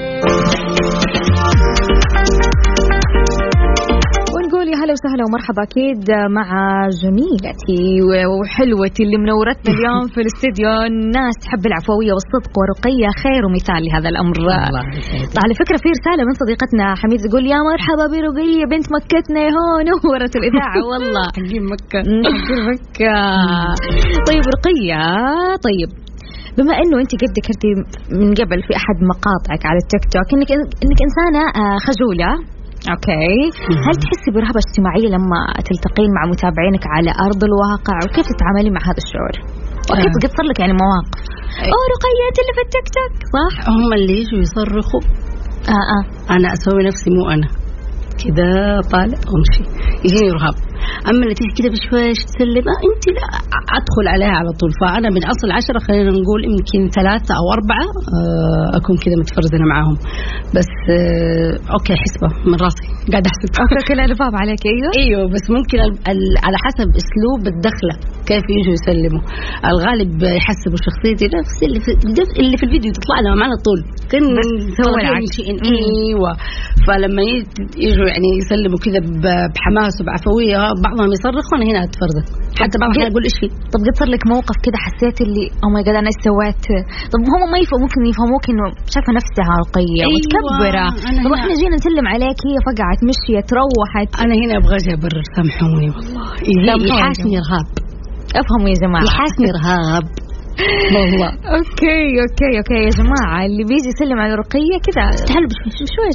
ونقول يا هلا وسهلا ومرحبا أكيد مع جميلتي وحلوتي اللي منورتنا اليوم في الاستديو. الناس تحب العفوية والصدق، ورقية خير ومثال لهذا الأمر. على فكرة في رسالة من صديقتنا حميد تقول يا مرحبا برقية بنت مكتنا هون، نورت الإذاعة والله. حقين مكة حقين مكة. طيب رقية، طيب بما انه انت قد ذكرتي من قبل في احد مقاطعك على التيك توك انك انك انسانه خجوله، اوكي، هل تحسي برهبه اجتماعيه لما تلتقين مع متابعينك على ارض الواقع، وكيف تتعاملين مع هذا الشعور؟ وكيف قد صار لك يعني مواقف اوه رقية انت اللي في التيك توك صح؟ هم اللي يجوا يصرخوا اه اه انا اسوي نفسي مو انا كذا طالع وامشي يجيني رهاب. اما اللي تيجي كده بشويش تسلم انت لا ادخل عليها على طول. فانا من اصل عشرة خلينا نقول يمكن ثلاثة او اربعة اكون كده متفرزنه معاهم بس. اوكي حسبه من راسي قاعد احسب. اوكي كل الباب عليك. ايوه ايوه بس ممكن على حسب اسلوب الدخله كيف يجوا يسلموا. الغالب يحسبوا شخصيتي نفس اللي في اللي في الفيديو تطلع لنا معنا طول كن هو العكس. ايوه فلما يجوا يعني يسلموا كذا بحماس وبعفويه بعضهم يصرخوا وانا هنا اتفرج حتى بعض احيانا اقول ايش في. طب قد صار لك موقف كده حسيت اللي او ماي جاد انا ايش سويت؟ طب هم ما يفهموا ممكن يفهموك انه شايفه نفسها رقيه أيوة متكبره. طب احنا جينا نسلم عليك هي فقعت مشيت روحت. انا هنا ابغى اجي ابرر سامحوني والله يحاسني رهاب. افهموا يا جماعه يحاسني رهاب والله. اوكي اوكي اوكي يا جماعه اللي بيجي يسلم على رقيه كذا تحلوا بشويش بشويش.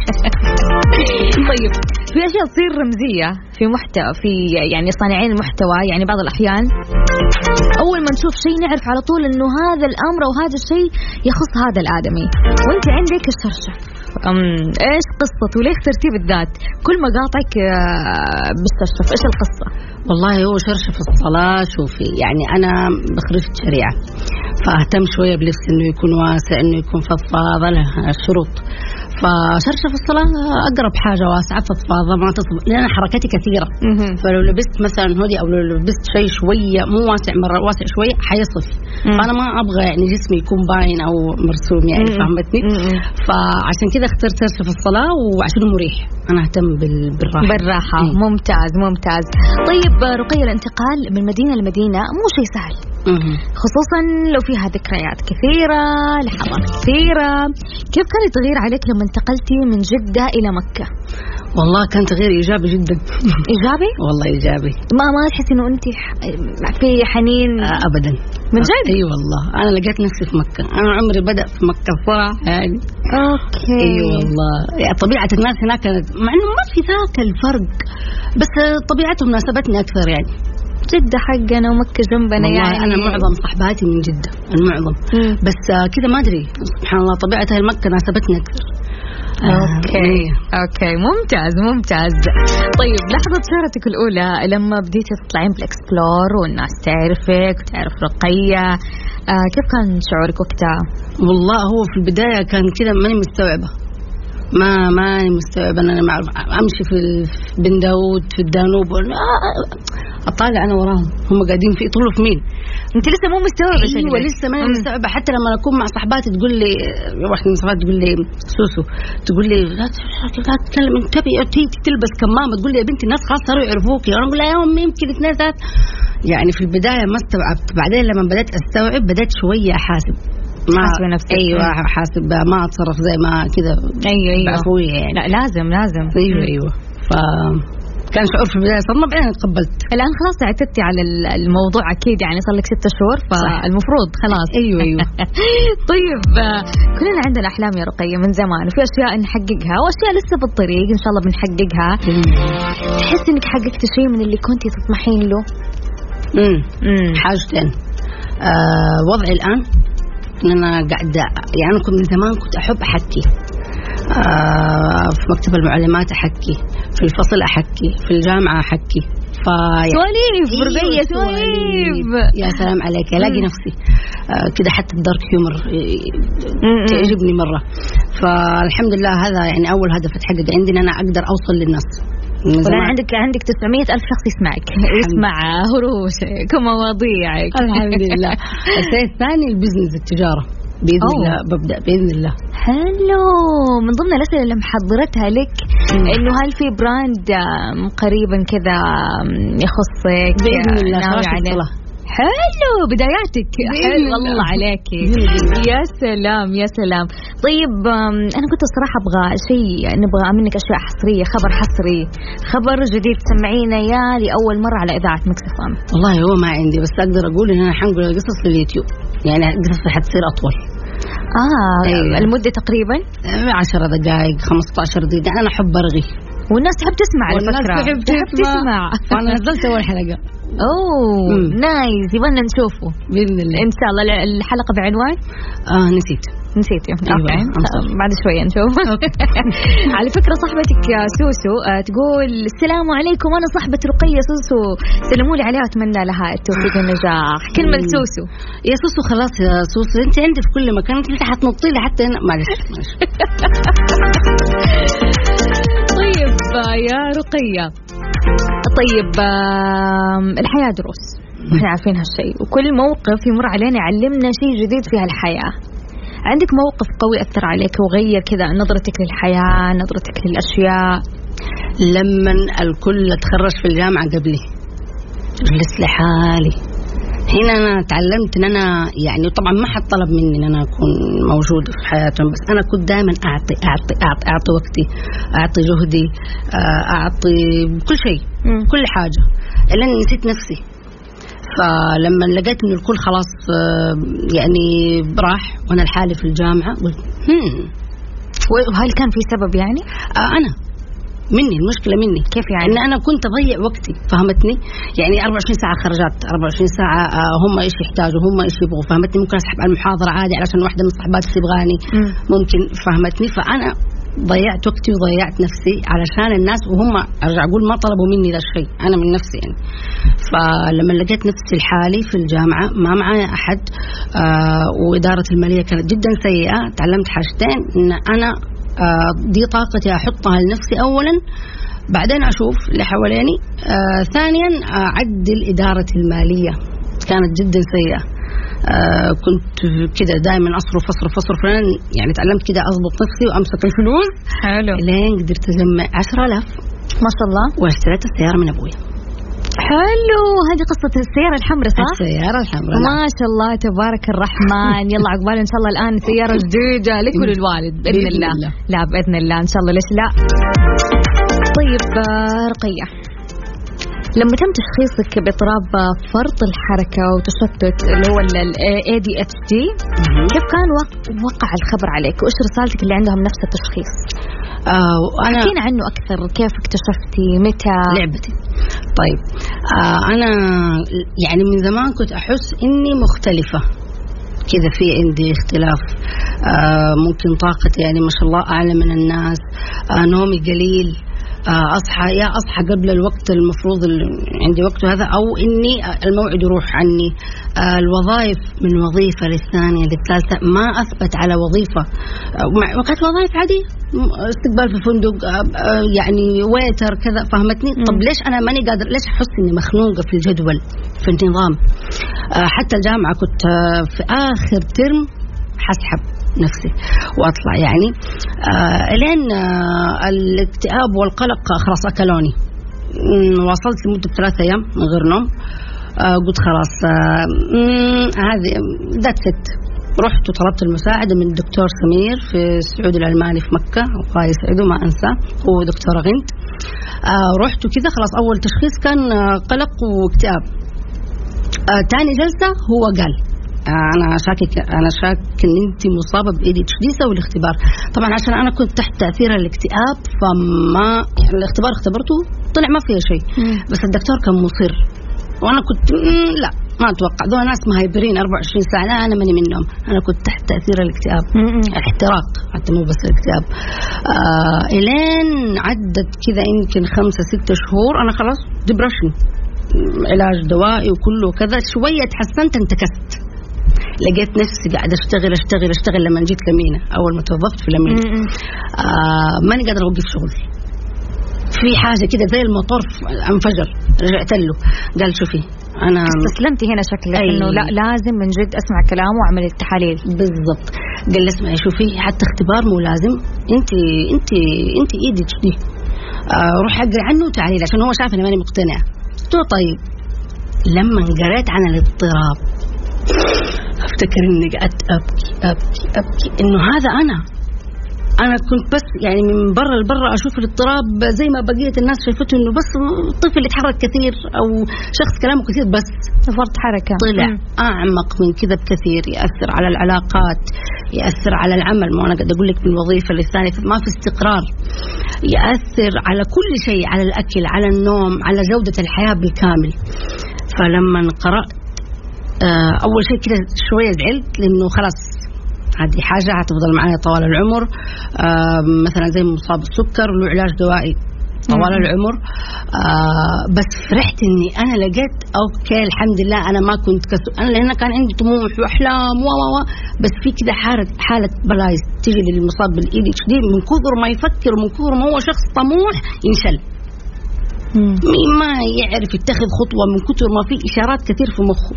طيب في اشياء تصير رمزيه في محتوى في يعني صانعين المحتوى يعني بعض الاحيان اول ما نشوف شيء نعرف على طول انه هذا الامر او هذا الشيء يخص هذا الادمي وانت عندك الشرشف. أم ايش قصته وليه اخترتيه بالذات؟ كل مقاطعك بالشرشف ايش القصه؟ والله هو شرشف الصلاة. شوفي يعني أنا بخرجت شريعة فأهتم شوية بلبس إنه يكون واسع إنه يكون فضفاضة له الشروط. فشرشف الصلاة أقرب حاجة واسعة فضفاضة ما تصب لأن حركتي كثيرة. فلو لبست مثلا هودي أو لو لبست شيء شوية مو واسع مرة واسع شوية حيصف. فأنا ما أبغى يعني جسمي يكون باين أو مرسوم يعني فهمتني. فعشان كذا اخترت شرشف الصلاة وعشان مريح. أنا أهتم بالراحة. بالراحة مم. ممتاز ممتاز. طيب رقية الانتقال من مدينة لمدينة مو شيء سهل مم. خصوصا لو فيها ذكريات كثيرة لحظات كثيرة. كيف كان التغيير عليك لما انتقلتي من جدة إلى مكة؟ والله كان تغيير إيجابي جدا. إيجابي؟ والله إيجابي. ما ما تحسي إنه أنت في حنين؟ آه أبدا من جد؟ أي والله أنا لقيت نفسي في مكة. أنا عمري بدأ في مكة صراحة يعني. أوكي. أي والله يعني طبيعة الناس هناك مع إنه ما في ذاك الفرق بس طبيعتهم ناسبتني أكثر يعني. جدة حقنا ومكة جنبنا يعني. أنا معظم صحباتي من جدة المعظم. مم. بس كذا ما أدري سبحان الله طبيعتها المكة ناسبتني أكثر. اوكي اوكي ممتاز ممتاز. طيب لحظة شهرتك الأولى لما بديتي تطلعين بالاكسبلور والناس تعرفك وتعرف رقية، آه كيف كان شعورك وقتها؟ والله هو في البداية كان كذا ماني مستوعبة، ما ماني مستوعبة أنا مع أمشي في بن داود في الدانوب أطالع أنا وراهم هم قاعدين في يطلوا في مين. أنت لسه مو مستوعبة شيء؟ أيوة لسه ما مستوعبة. حتى لما أكون مع صحباتي تقول لي واحدة من صحباتي تقول لي سوسو تقول لي لا لا تتكلم انتبهي تلبس كمامة، تقول لي يا بنتي الناس خلاص صاروا يعرفوكي. أنا أقول لها يا أمي يمكن اثنين ثلاث. يعني في البداية ما استوعبت، بعدين لما بدأت أستوعب بدأت شوية أحاسب ما حاسبة نفسك. أيوة حاسب ما أتصرف زي ما كذا. أيوة أيوة بعفوية يعني. لا لازم لازم. أيوة أيوة ف كان شعور في البداية صدمة، بعدين تقبلت. الآن خلاص اعتدتي على الموضوع أكيد، يعني صار لك ستة شهور فالمفروض خلاص. أيوة أيوة. طيب كلنا عندنا أحلام يا رقية من زمان، وفي أشياء نحققها وأشياء لسه بالطريق إن شاء الله بنحققها. تحس إنك حققت شيء من اللي كنتي تطمحين له؟ امم حاجتين. آه وضعي الآن إن أنا قاعدة يعني أنا كنت من زمان كنت أحب أحكي. آه في مكتب المعلمات أحكي، في الفصل أحكي، في الجامعة أحكي. سواليف رقية سواليف يا سلام عليك، ألاقي نفسي آه كده حتى الدارك هيومر تعجبني مرة. فالحمد لله هذا يعني أول هدف اتحقق عندي، إن أنا أقدر أوصل للناس. والآن عندك عندك تسعمية ألف شخص يسمعك يسمع هروشك ومواضيعك. الحمد لله. الشيء الثاني البزنس التجارة بإذن أوه. الله ببدأ بإذن الله. حلو. من ضمن الأسئلة اللي محضرتها لك إنه هل في براند قريبا كذا يخصك بإذن الله؟ حلو بداياتك. حلو والله عليك. يا سلام يا سلام. طيب أنا كنت الصراحة أبغى شيء، نبغى منك أشياء حصرية، خبر حصري، خبر جديد تسمعينا يا لأول مرة على إذاعة مكس إف إم. والله هو ما عندي، بس أقدر أقول إن أنا حنقول القصص في اليوتيوب، يعني قصص حتصير أطول. آه أيوة. المدة تقريبا عشر دقائق خمسة عشر دقيقة. أنا أحب أرغي والناس تحب تسمع على فكرة. تحب تسمع. فأنا نزلت أول حلقة. أوه مم. نايس، يبغى نشوفه بإذن الله إن شاء الله. الحلقة بعنوان آه نسيت نسيت يا أوكي بعد شوية نشوف. على فكرة صاحبتك يا سوسو آه تقول السلام عليكم، أنا صاحبة رقية سوسو، سلموا لي عليها وأتمنى لها التوفيق والنجاح. كلمة لسوسو. يا سوسو خلاص يا سوسو أنت عندي في كل مكان، أنت حتنطي لي حتى هنا. معلش. طيب يا رقية، طيب الحياة دروس احنا عارفين هالشيء، وكل موقف يمر علينا يعلمنا شيء جديد في هالحياة. عندك موقف قوي أثر عليك وغير كذا نظرتك للحياة، نظرتك للأشياء؟ لما الكل تخرج في الجامعة قبلي جلست لحالي، هنا أنا تعلمت إن أنا يعني طبعا ما حد طلب مني إن أنا أكون موجود في حياتهم، بس أنا كنت دائما أعطي أعطي أعطي, أعطي وقتي، أعطي جهدي، أعطي كل شيء كل حاجة، إلا نسيت نفسي. فلما لقيت إن الكل خلاص يعني راح وأنا لحالي في الجامعة قلت هم وهل كان في سبب يعني؟ آه أنا مني المشكلة مني. كيف يعني؟ إن أنا كنت أضيع وقتي، فهمتني؟ يعني أربعة وعشرين ساعة خرجات، أربعة وعشرين ساعة هم إيش يحتاجوا، هم إيش يبغوا، فهمتني؟ ممكن أسحب على المحاضرة عادي علشان واحدة من صحباتي تبغاني، ممكن، فهمتني؟ فأنا ضيعت وقتي وضيعت نفسي علشان الناس، وهم أرجع أقول ما طلبوا مني ذا الشيء، أنا من نفسي يعني. فلما لقيت نفسي لحالي في الجامعة ما معايا أحد، آه وإدارة المالية كانت جدا سيئة، تعلمت حاجتين، إن أنا آه دي طاقتي أحطها لنفسي أولا، بعدين أشوف اللي حواليني. آه ثانيا أعدل إدارة المالية كانت جدا سيئة. آه كنت كده دائما أصرف أصرف أصرف، يعني تعلمت كده أضبط نفسي وأمسك الفلوس. حلو. لين قدرت أجمع عشرة آلاف ما شاء الله، واشتريت السيارة من أبوي. حلو. هذه قصة السيارة الحمراء صح؟ السيارة الحمراء ما شاء الله تبارك الرحمن. يلا عقبال إن شاء الله الآن سيارة جديدة لك وللوالد بإذن الله. الله لا بإذن الله إن شاء الله، ليش لا. طيب رقية، لما تم تشخيصك باضطراب فرط الحركة وتشتت اللي هو ال إيه دي إتش دي، كيف كان وقع الخبر عليك وإيش رسالتك اللي عندهم نفس التشخيص؟ آه أنا حكينا عنه أكثر، كيف اكتشفتي، متى لعبتي؟ طيب آه أنا يعني من زمان كنت أحس إني مختلفة كذا، في عندي اختلاف آه ممكن طاقتي يعني ما شاء الله أعلى من الناس، آه نومي قليل، أصحى يا أصحى قبل الوقت المفروض عندي وقته هذا، أو إني الموعد يروح عني. الوظائف من وظيفة للثانية للثالثة ما أثبت على وظيفة، وقت وظائف عادية، استقبال في فندق يعني ويتر كذا، فهمتني؟ طب ليش أنا ماني قادر، ليش أحس إني مخنوقة في الجدول في النظام؟ حتى الجامعة كنت في آخر ترم حسحب نفسي واطلع يعني آه لين آه الاكتئاب والقلق خلاص اكلوني. واصلت لمده ثلاثة ايام من غير نوم. آه قلت خلاص هذه ذات ست. رحت وطلبت المساعده من الدكتور سمير في السعودي الالماني في مكه، الله يسعده ما انساه، هو دكتور غند. آه رحت وكذا خلاص اول تشخيص كان آه قلق واكتئاب. آه ثاني جلسه هو قال أنا شاكك أنا شاك إن أنت مصابة بإي دي إتش دي، سوي الاختبار. طبعا عشان أنا كنت تحت تأثير الاكتئاب فما يعني الاختبار اختبرته طلع ما فيه شيء، بس الدكتور كان مصر وأنا كنت لا ما أتوقع دول ناس مهايبرين أربعة وعشرين ساعة، لا أنا ماني منهم، أنا كنت تحت تأثير الاكتئاب، احتراق حتى مو بس الاكتئاب. آه إلين عدت كذا يمكن خمسة ستة شهور أنا خلاص ديبرشن، علاج دوائي وكله كذا، شوية تحسنت انتكست، لقيت نفسي قاعدة أشتغل أشتغل أشتغل لما جيت لمينا أول ما توظفت في لمينا آه ماني قادرة أوقف شغل، في حاجة كده زي الموتور انفجر. رجعت له قال شوفي أنا استسلمتي هنا شكلك إنه لا لازم من جد أسمع كلامه وأعمل التحاليل. بالضبط. قال لي اسمعي شوفي حتى اختبار مو لازم، أنت أنت أنت إي دي إتش دي، آه روح أقرأ عنه وتعالي عشان هو شاف إني ماني مقتنعة. قلت له طيب. لما قرأت عن الاضطراب افتكر اني قعدت ابكي ابكي ابكي انه هذا انا انا كنت بس يعني من برا لبرا اشوف الاضطراب زي ما بقيه الناس شايفته انه بس طفل يتحرك كثير او شخص كلامه كثير، بس فرط حركه. طلع م. اعمق من كذا بكثير، ياثر على العلاقات، ياثر على العمل، ما انا قاعد اقول لك من وظيفه للثانيه ما في استقرار، ياثر على كل شيء، على الاكل، على النوم، على جوده الحياه بالكامل. فلما قرات أول شيء كده شوية زعلت لأنه خلاص هذه حاجة هتفضل معايا طوال العمر، مثلا زي مصاب السكر له علاج دوائي طوال العمر. بس فرحت إني أنا لقيت أوكي الحمد لله أنا ما كنت كسو أنا لأن كان عندي طموح وأحلام و و بس في كده حالة حالة بلايز تيجي للمصاب بالإي دي إتش دي، من كثر ما يفكر ومن كثر ما هو شخص طموح ينشل، ما يعرف يتخذ خطوة من كتر ما في إشارات كثير في مخه.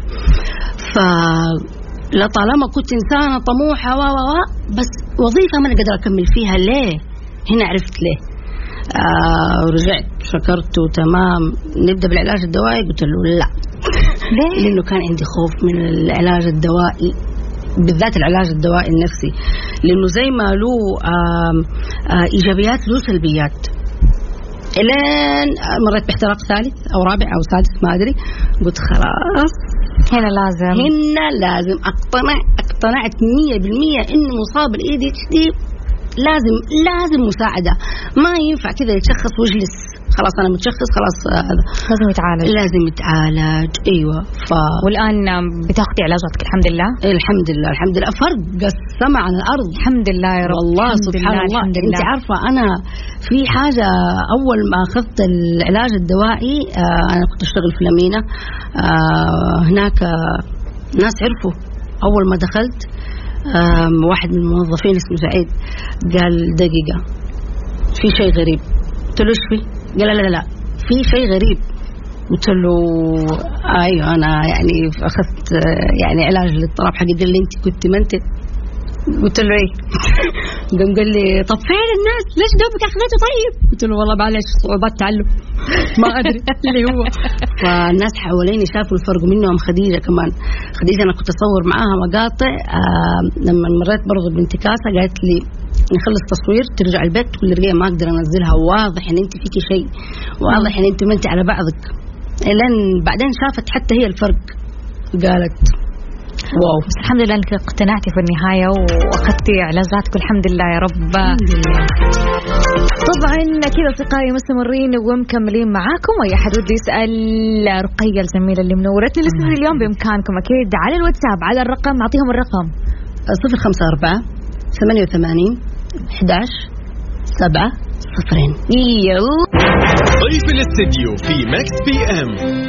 فلطالما كنت إنسانة طموحة و و بس وظيفة ما أقدر أكمل فيها. ليه؟ هنا عرفت ليه. آه ورجعت شكرته تمام نبدأ بالعلاج الدوائي، قلت له لا لأنه كان عندي خوف من العلاج الدوائي بالذات العلاج الدوائي النفسي، لأنه زي ما له آه آه إيجابيات له سلبيات. إلين مريت باحتراق ثالث أو رابع أو سادس ما أدري، قلت خلاص هنا لازم هنا لازم أقتنع اقتنعت مية بالمية إنه مصاب الإي دي إتش دي لازم لازم مساعدة، ما ينفع كذا يتشخص وجلس خلاص أنا متشخص خلاص هذا لازم يتعالج لازم يتعالج. أيوة. ف... والآن بتاخدي علاجاتك الحمد لله؟ الحمد لله الحمد لله فرق السماء عن الأرض الحمد لله يا رب. والله سبحان الله. أنت عارفة أنا في حاجة أول ما أخذت العلاج الدوائي آه أنا كنت أشتغل في لمينا آه هناك آه ناس عرفوا أول ما دخلت آه واحد من الموظفين اسمه سعيد قال دقيقة في شيء غريب. قلت له إيش فيه؟ قال لا لا لا في شيء غريب. قلت له ايوه انا يعني اخذت يعني علاج للاضطراب حق اللي انت كنت ما انت. قلت له ايه؟ قام قال لي طب فين الناس ليش دوبك اخذته؟ طيب قلت له والله معلش صعوبات تعلم ما ادري اللي هو. فالناس حواليني شافوا الفرق، منهم خديجه كمان. خديجه انا كنت اصور معاها مقاطع آه لما مريت برضه بانتكاسه قالت لي نخلص تصوير ترجع البيت تقول لي رجع ما اقدر انزلها، واضح ان انت فيكي شيء، واضح ان انت ما انت على بعضك. لين بعدين شافت حتى هي الفرق قالت واو. بس الحمد لله انك اقتنعتي في النهايه واخذتي علاجاتك والحمد لله يا رب. طبعا كذا اصدقائي مستمرين ومكملين معاكم، واي احد ودي يسال رقيه الجميله اللي منورتني الاستوديو اليوم بامكانكم اكيد على الواتساب على الرقم، اعطيهم الرقم صفر خمسة أربعة ثمانية وثمانين أحد عشر سبعة صفرين. ضيف الاستديو في ميكس بي ام.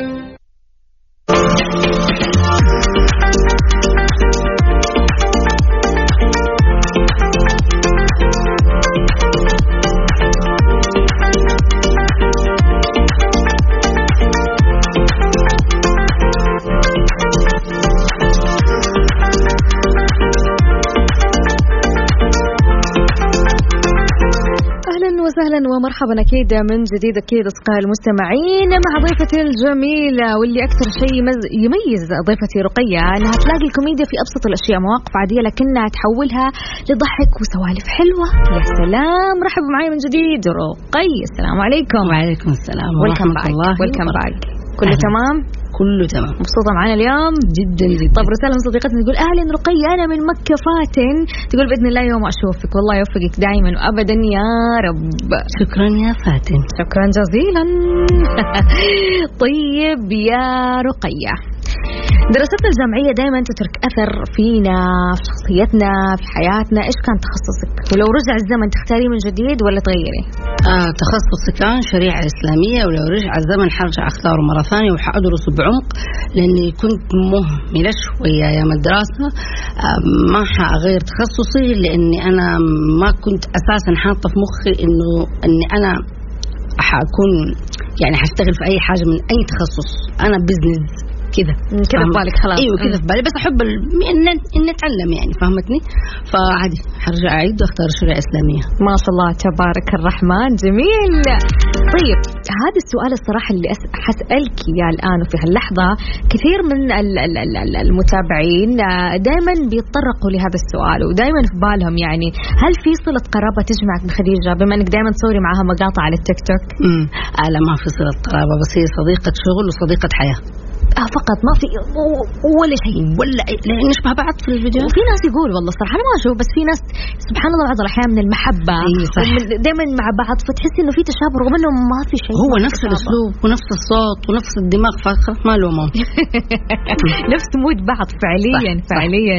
أهلا ومرحبا أكيد من جديد أكيد أصدقائي المستمعين مع ضيفتي الجميلة واللي أكثر شيء يميز ضيفتي رقية أنها تلاقي الكوميديا في أبسط الأشياء، مواقف عادية لكنها تحولها لضحك وسوالف حلوة. يا سلام، رحب معي من جديد رقية. السلام عليكم. وعليكم السلام ورحمة الله. ويلكم باك. كله تمام؟ كله تمام. مبسوطة معنا اليوم جدا جدا. طب رسالة من صديقتنا تقول أهلا رقية، أنا من مكة فاتن، تقول بإذن الله يوم أشوفك، والله يوفقك دائما وأبدا يا رب. شكرا يا فاتن. شكرا جزيلا. طيب يا رقية، دراستنا الجامعية دائما تترك أثر فينا، في شخصيتنا، في حياتنا. إيش كان تخصصك؟ ولو رجع الزمن تختاري من جديد ولا تغيري؟ آه تخصصي كان شريعة إسلامية، ولو رجع الزمن حرجع أختاره مرة ثانية وحأدرسه بعمق، لأني كنت مهملة شوية أيام الدراسة. آه ما حأغير تخصصي لأني أنا ما كنت أساسا حاطة في مخي إنه إني أنا حأكون يعني حاشتغل في أي حاجة من أي تخصص. أنا بيزنس كذا كذا في بالك خلاص. ايوه كذا في بالي، بس احب ال... ان ان اتعلم يعني، فهمتني؟ فعادي حرجع اعيد واختار شريعه اسلاميه. ما شاء الله تبارك الرحمن، جميل. طيب هذا السؤال الصراحه اللي أس... حسألك يا الان وفي هاللحظه كثير من ال... ال... ال... المتابعين دائما بيتطرقوا لهذا السؤال ودائما في بالهم يعني هل في صله قرابه تجمعك بخديجه بما انك دائما تصوري معها مقاطع على التيك توك؟ امم آه لا ما في صله قرابه، بس هي صديقه شغل وصديقه حياه. آه فقط، ما في ولا شيء ولا لأن نشبه بعض في الفيديو. وفي ناس يقول والله صراحة أنا ما أشوف، بس في ناس سبحان الله بعض الأحيان من المحبة دائما مع بعض فتحس إنه في تشابه رغم إنه ما في شيء. هو نفس الأسلوب ونفس الصوت ونفس الدماغ، فقط ما له مام. نفس مود بعض فعليا صح. فعليا.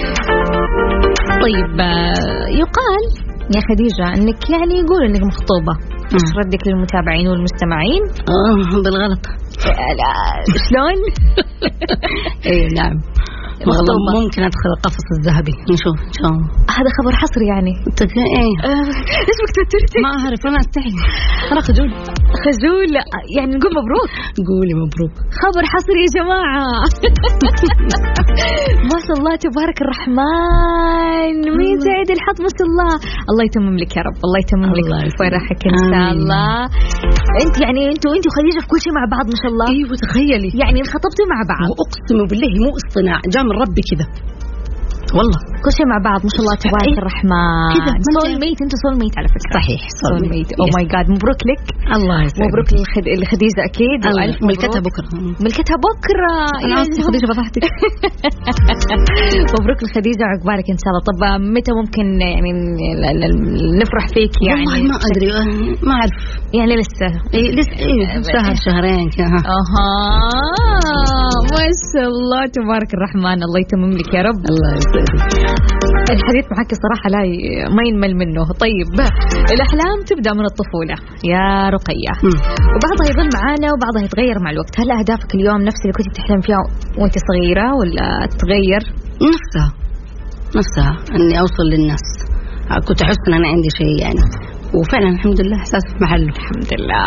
طيب يقال يا خديجة إنك يعني يقول إنك مخطوبة، إيش ردك للمتابعين والمستمعين؟ آه بالغلط. شلون؟ اي نعم ممكن ادخل القفص الذهبي، نشوف ان شاء الله. هذا خبر حصري يعني؟ ايه ايش بك توترتي؟ ما اعرف، انا استحي، انا خجول خجول يعني. نقول مبروك. قولي مبروك، خبر حصري يا جماعه. ما شاء الله تبارك الرحمن، مين سعيد الحظ ما شاء الله. الله يتمم لك يا رب، الله يتمم لك فرحك ان شاء الله. انت يعني انتوا انتوا خديجه في كل شيء مع بعض ما شاء الله. ايوه تخيلي يعني انخطبتوا مع بعض. واقسم بالله مو اصطناع، جاء من ربي كذا والله، كل شيء مع بعض ما شاء الله تبارك الرحمن. سول ميت، انتوا سول ميت على فكره. صحيح سول ميت. او ماي جاد، مبروك لك. الله يسعدك. مبروك لخديجه اكيد. والف ملكتها بكره. ملكتها بكره. انا اسفه خديجه بضحتك. مبروك لخديجه عقبالك ان شاء الله. طب متى ممكن يعني نفرح فيك يعني؟ والله ما ادري، ما اعرف يعني لسه إيه لسه إيه شهر شهرين كذا. اها ما شاء الله تبارك الرحمن، الله يتمم لك يا رب. الله يسعدك. الحديث معك صراحة لا ما ينمل منه. طيب الأحلام تبدأ من الطفولة يا رقية، وبعضها يظل معانا وبعضها يتغير مع الوقت. هل أهدافك اليوم نفس اللي كنت تحلم فيها وانت صغيرة ولا تغير؟ نفسها نفسها أني أوصل للناس. كنت أحس أن أنا عندي شيء يعني، وفعلا الحمد لله إحساس في محله الحمد لله.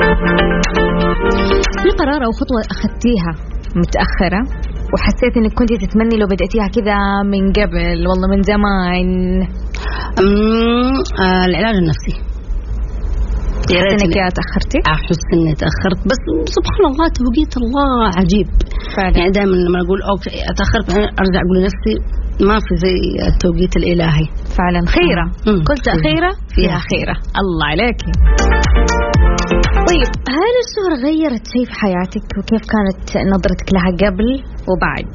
في قرار أو خطوة أخذتيها متأخرة وحسيت انك كنت تتمني لو بدأتيها كذا من قبل والله من زمان؟ امم آه العلاج النفسي. يا ريتني تأخرتي. احس اني تأخرت، بس سبحان الله توقيت الله عجيب فعلا. يعني دائما لما اقول اوكي اتأخرت ارجع اقول لنفسي ما في زي التوقيت الالهي. فعلا خيرة. قلت أخيرة فيها خيرة. الله عليك. طيب هل الشهرة غيرت شيء في حياتك وكيف كانت نظرتك لها قبل وبعد؟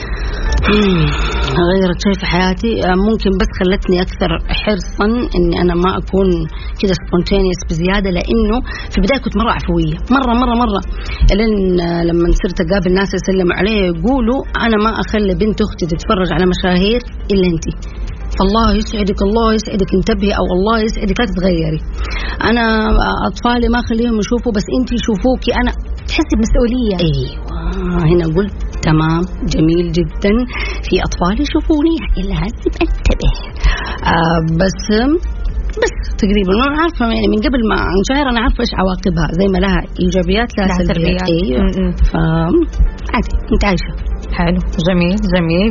غيرت شيء في حياتي ممكن، بس خلتني أكثر حرصا إني أنا ما أكون كذا سبونتينيوس بزيادة، لأنه في البداية كنت مرة عفوية مرة مرة مرة، لأن لما صرت أقابل ناس يسلموا علي يقولوا أنا ما أخلي بنت أختي تتفرج على مشاهير إلا أنتي. الله يسعدك الله يسعدك انتبهي أو الله يسعدك لا تتغيري. أنا أطفالي ما خليهم يشوفوا بس أنتي شوفوكي أنا. تحسي بمسؤولية. أيوة هنا قلت تمام جميل جدا في أطفال يشوفوني يعني لازم انتبه. آه بس بس تقريبا أنا عارفة يعني من قبل ما انشهر أنا عارفة إيش عواقبها زي ما لها إيجابيات لها سلبيات. أيوة فعادي أنت عايشة. حلو جميل جميل.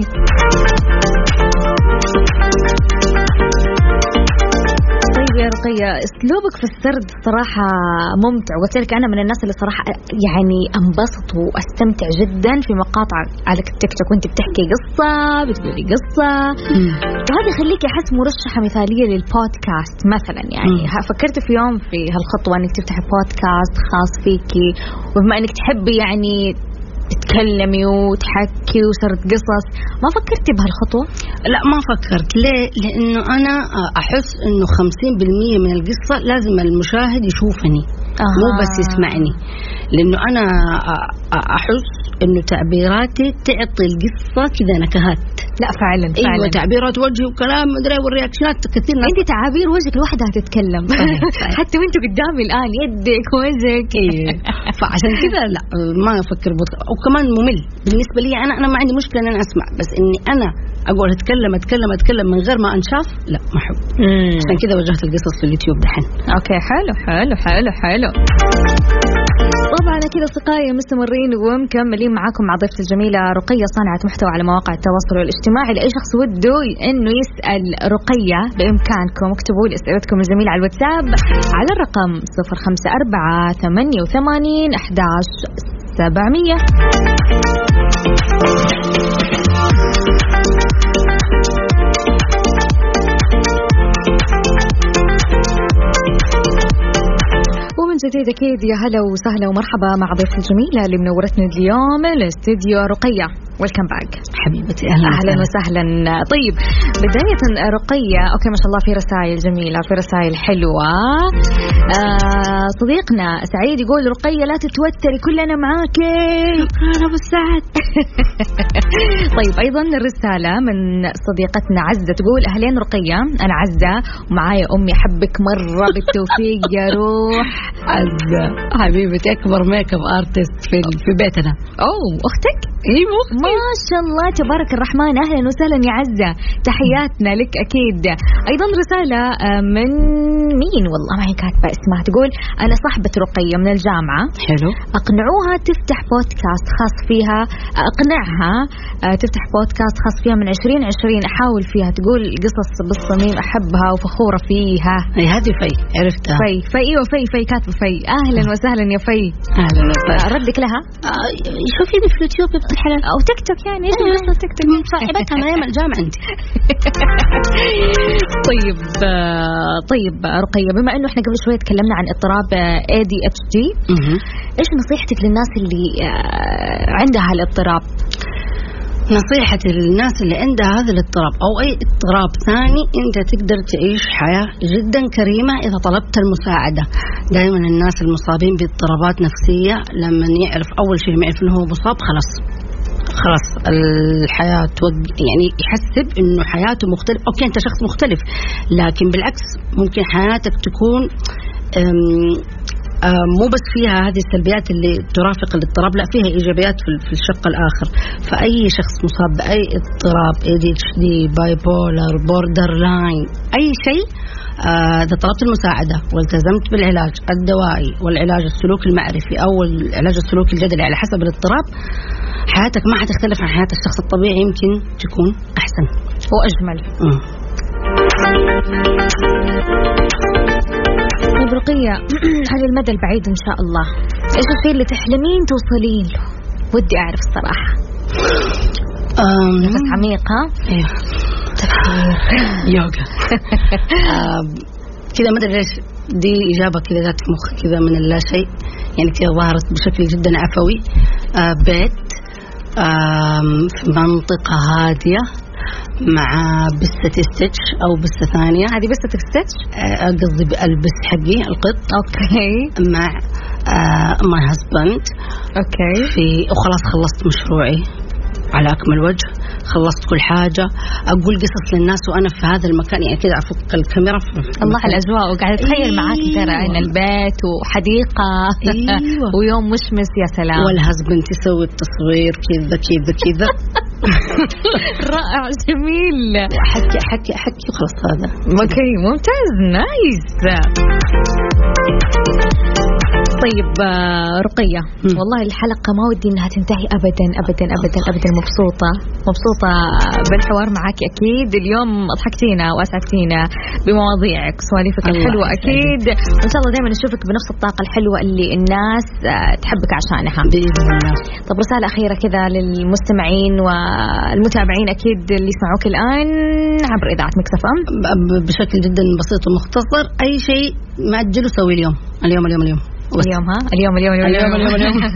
يا رقية اسلوبك في السرد صراحة ممتع، وقلت لك انا من الناس اللي صراحة يعني انبسط واستمتع جدا في مقاطع على التيك توك وانت بتحكي قصة بتقولي قصة، وهذا يخليك احس مرشحة مثالية للبودكاست مثلا. يعني فكرت في يوم في هالخطوة انك تفتحي بودكاست خاص فيكي، وبما انك تحبي يعني تتكلمي وتحكي وسرد قصص، ما فكرتي بهالخطوة؟ لا ما فكرت. ليه؟ لأنه أنا أحس إنه خمسين بالمية من القصة لازم المشاهد يشوفني آه. مو بس يسمعني، لأنه أنا أحس إنه تعبيراتي تعطي القصة كذا نكهات. لا فعلا فعلا. أيوة تعبيرات وجهي وكلام مدري والرياكشنات كثير. أنت تعابير وجهك لوحدها تتكلم حتى وأنتوا قدامي الآن يدك وجهك. أيوة. فعشان كذا لا ما أفكر بطرق. وكمان ممل بالنسبة لي أنا. أنا ما عندي مشكلة إن أنا أسمع، بس إني أنا أقول أتكلم أتكلم أتكلم من غير ما أنشاف لا ما أحب. عشان كذا وجهت القصص في اليوتيوب دحين. أوكي حلو حلو حلو حلو. طبعا كذا أصدقائي مستمرين ومكملين معاكم مع ضيفتي الجميلة رقية صانعة محتوى على مواقع التواصل الاجتماعي. لأي شخص وده إنه يسأل رقية بإمكانكم اكتبوا لي أسئلتكم الجميلة على الواتساب على الرقم صفر خمسة أربعة ثمانية وثمانين أحد عشر سبعمية. جديد أكيد يا هلا وسهلا ومرحبا مع ضيفتي الجميلة اللي منورتنا اليوم الاستديو رقية. ويلكم باك حبيبتي. أهلا, أهلا وسهلا. طيب بداية رقية أوكي ما شاء الله في رسائل جميلة في رسائل حلوة. آه صديقنا سعيد يقول رقية لا تتوتري كلنا معاكي. أنا بالسعد. طيب أيضا الرسالة من صديقتنا عزة تقول أهلين رقية أنا عزة ومعايا أمي أحبك مرة بالتوفيق يا روح. عزة حبيبتي أكبر ميك اب ارتست في في بيتنا. أوه أختك؟ إيه أختي ما شاء الله تبارك الرحمن. أهلا وسهلا يا عزة تحياتنا لك أكيد. أيضا رسالة من مين والله ما هي كاتبة اسمها تقول أنا صاحبة رقية من الجامعة. حلو. أقنعوها تفتح بودكاست خاص فيها أقنعها تفتح بودكاست خاص فيها من عشرين عشرين أحاول فيها تقول قصص بالصميم أحبها وفخورة فيها. أي هذه في عرفتها في في إيوه في في كاتبة في. أهلا وسهلا يا في. أهلا وسهلا. ردك لها آه شوفي في اليوتيوب الحلال أو تيك توك يعني إيش قصة تيك توك صاحبتها أنا أيام الجامعة أنت. طيب طيب رقية بما إنه إحنا قبل شوية تكلمنا عن اضطراب إيه دي إتش دي إيش نصيحتك للناس اللي عندها الاضطراب؟ نصيحتي للناس اللي عندها هذا الاضطراب أو أي اضطراب ثاني أنت تقدر تعيش حياة جدا كريمة إذا طلبت المساعدة. دائما الناس المصابين باضطرابات نفسية لما يعرف أول شيء ما يعرف إنه هو مصاب خلاص خلاص الحياة يعني يحسب إنه حياته مختلف. أوكي أنت شخص مختلف لكن بالعكس ممكن حياتك تكون مو بس فيها هذه السلبيات اللي ترافق الاضطراب لا فيها إيجابيات في الشق الآخر. فأي شخص مصاب بأي اضطراب إيه دي إتش دي باي بولر بوردر لاين أي شيء إذا طلبت المساعدة والتزمت بالعلاج الدوائي والعلاج السلوكي المعرفي أو العلاج السلوكي الجدلي على حسب الاضطراب حياتك ما حتختلف عن حياة الشخص الطبيعي يمكن تكون أحسن وأجمل. م. رقية على المدى البعيد إن شاء الله إيش الشيء اللي تحلمين توصلين له؟ ودي أعرف الصراحة. نفس عميق ها؟ أيوه تفكير يوغا. كذا ما أدري ليش دي إجابة كذا ذات مخ كذا من اللا شيء يعني كذا ظهرت بشكل جدا عفوي. بيت في منطقة هادية مع بسة ستيتش أو بسة ثانية. هذه بسة ستيتش قصدي بالبس حقي القط. أوكي. مع ماي هازبند. أوكي. في وخلاص خلصت مشروعي على أكمل وجه، خلصت كل حاجة، أقول قصص للناس وأنا في هذا المكان، يعني كذا أفك الكاميرا الله على الأجواء، وقاعد أتخيل أيوة. معاك ترى إن البيت وحديقة أيوة. ويوم مشمس، يا سلام، والهزبن تسوي التصوير كذا كذا كذا رائع جميل، وأحكي أحكي أحكي وخلاص. هذا اوكي ممتاز نايس. طيب رقية، والله الحلقة ما ودي انها تنتهي ابدا ابدا ابدا ابدا. مبسوطة مبسوطة بالحوار معك، اكيد اليوم اضحكتينا واسعدتينا بمواضيعك وسواليفك الحلوة اكيد، وان شاء الله دائما نشوفك بنفس الطاقة الحلوة اللي الناس تحبك عشانها بإذن الله. طب رسالة أخيرة كذا للمستمعين والمتابعين اكيد اللي يسمعوك الآن عبر إذاعة ميكس اف ام بشكل جدا بسيط ومختصر، اي شيء ما أجله سوي اليوم اليوم اليوم اليوم اليوم ها اليوم اليوم اليوم اليوم, اليوم, اليوم, اليوم.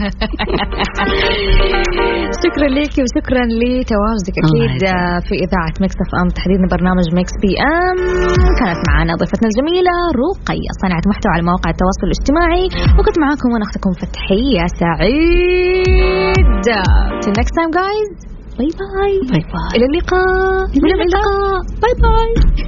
شكرا لك وشكرا لتواجدك اكيد في اذاعه ميكس اف ام، تحديدا برنامج ميكس بي ام. كانت معنا ضيفتنا الجميله رقية، صانعه محتوى على مواقع التواصل الاجتماعي، وكنت معاكم وانا اختكم فتحيه سعيد. till next time guys، باي باي باي باي، الى اللقاء الى اللقاء، باي باي.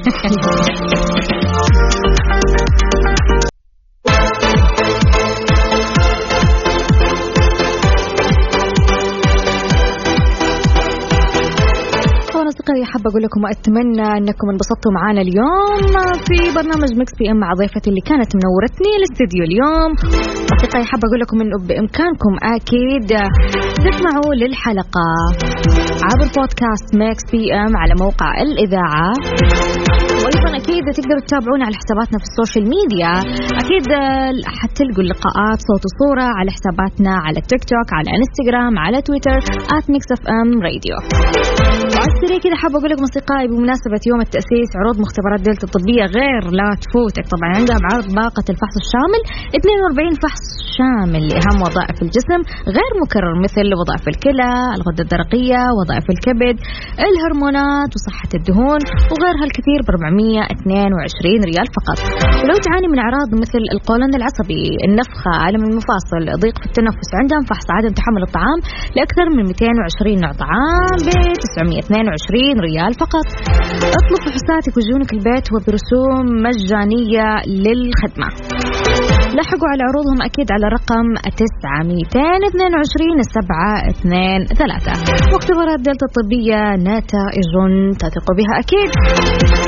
أصدقائي حابة أقول لكم وأتمنى أنكم انبسطتوا معنا اليوم في برنامج ميكس بي إم مع ضيفتي اللي كانت منورتني الاستديو اليوم. أصدقائي حابة أقول لكم أنه بإمكانكم أكيد تسمعوا للحلقة عبر بودكاست ميكس بي إم على موقع الإذاعة، وأيضا أكيد تقدروا تتابعونا على حساباتنا في السوشيال ميديا. أكيد حتلقوا اللقاءات صوت وصورة على حساباتنا على تيك توك، على انستغرام، على تويتر آت ميكس اف ام راديو. وعسري كده حابة أقول لكم أصدقائي بمناسبة يوم التأسيس عروض مختبرات دلتا الطبية غير لا تفوتك. طبعا عندها بعرض باقة الفحص الشامل اثنين وأربعين فحص شامل لأهم وظائف الجسم غير مكرر، مثل وظائف الكلى، الغدة الدرقية، وظائف الكبد، الهرمونات وصحة الدهون وغيرها الكثير ب أربعمية واثنين وعشرين ريال فقط. ولو تعاني من أعراض مثل القولون العصبي، النفخة، ألم المفاصل، ضيق في التنفس، عندهم فحص عدم تحمل الطعام لأكثر من مئتين وعشرين نوع طعام ب تسعمية واثنين وعشرين ريال فقط. اطلب فحوصاتك وجونك البيت وبرسوم مجانية للخدمة. لحقوا على عروضهم أكيد على رقم تسعة مئتين واثنين وعشرين سبعة اثنين ثلاثة. واختبارات دلتا الطبية نتائج تثق بها أكيد.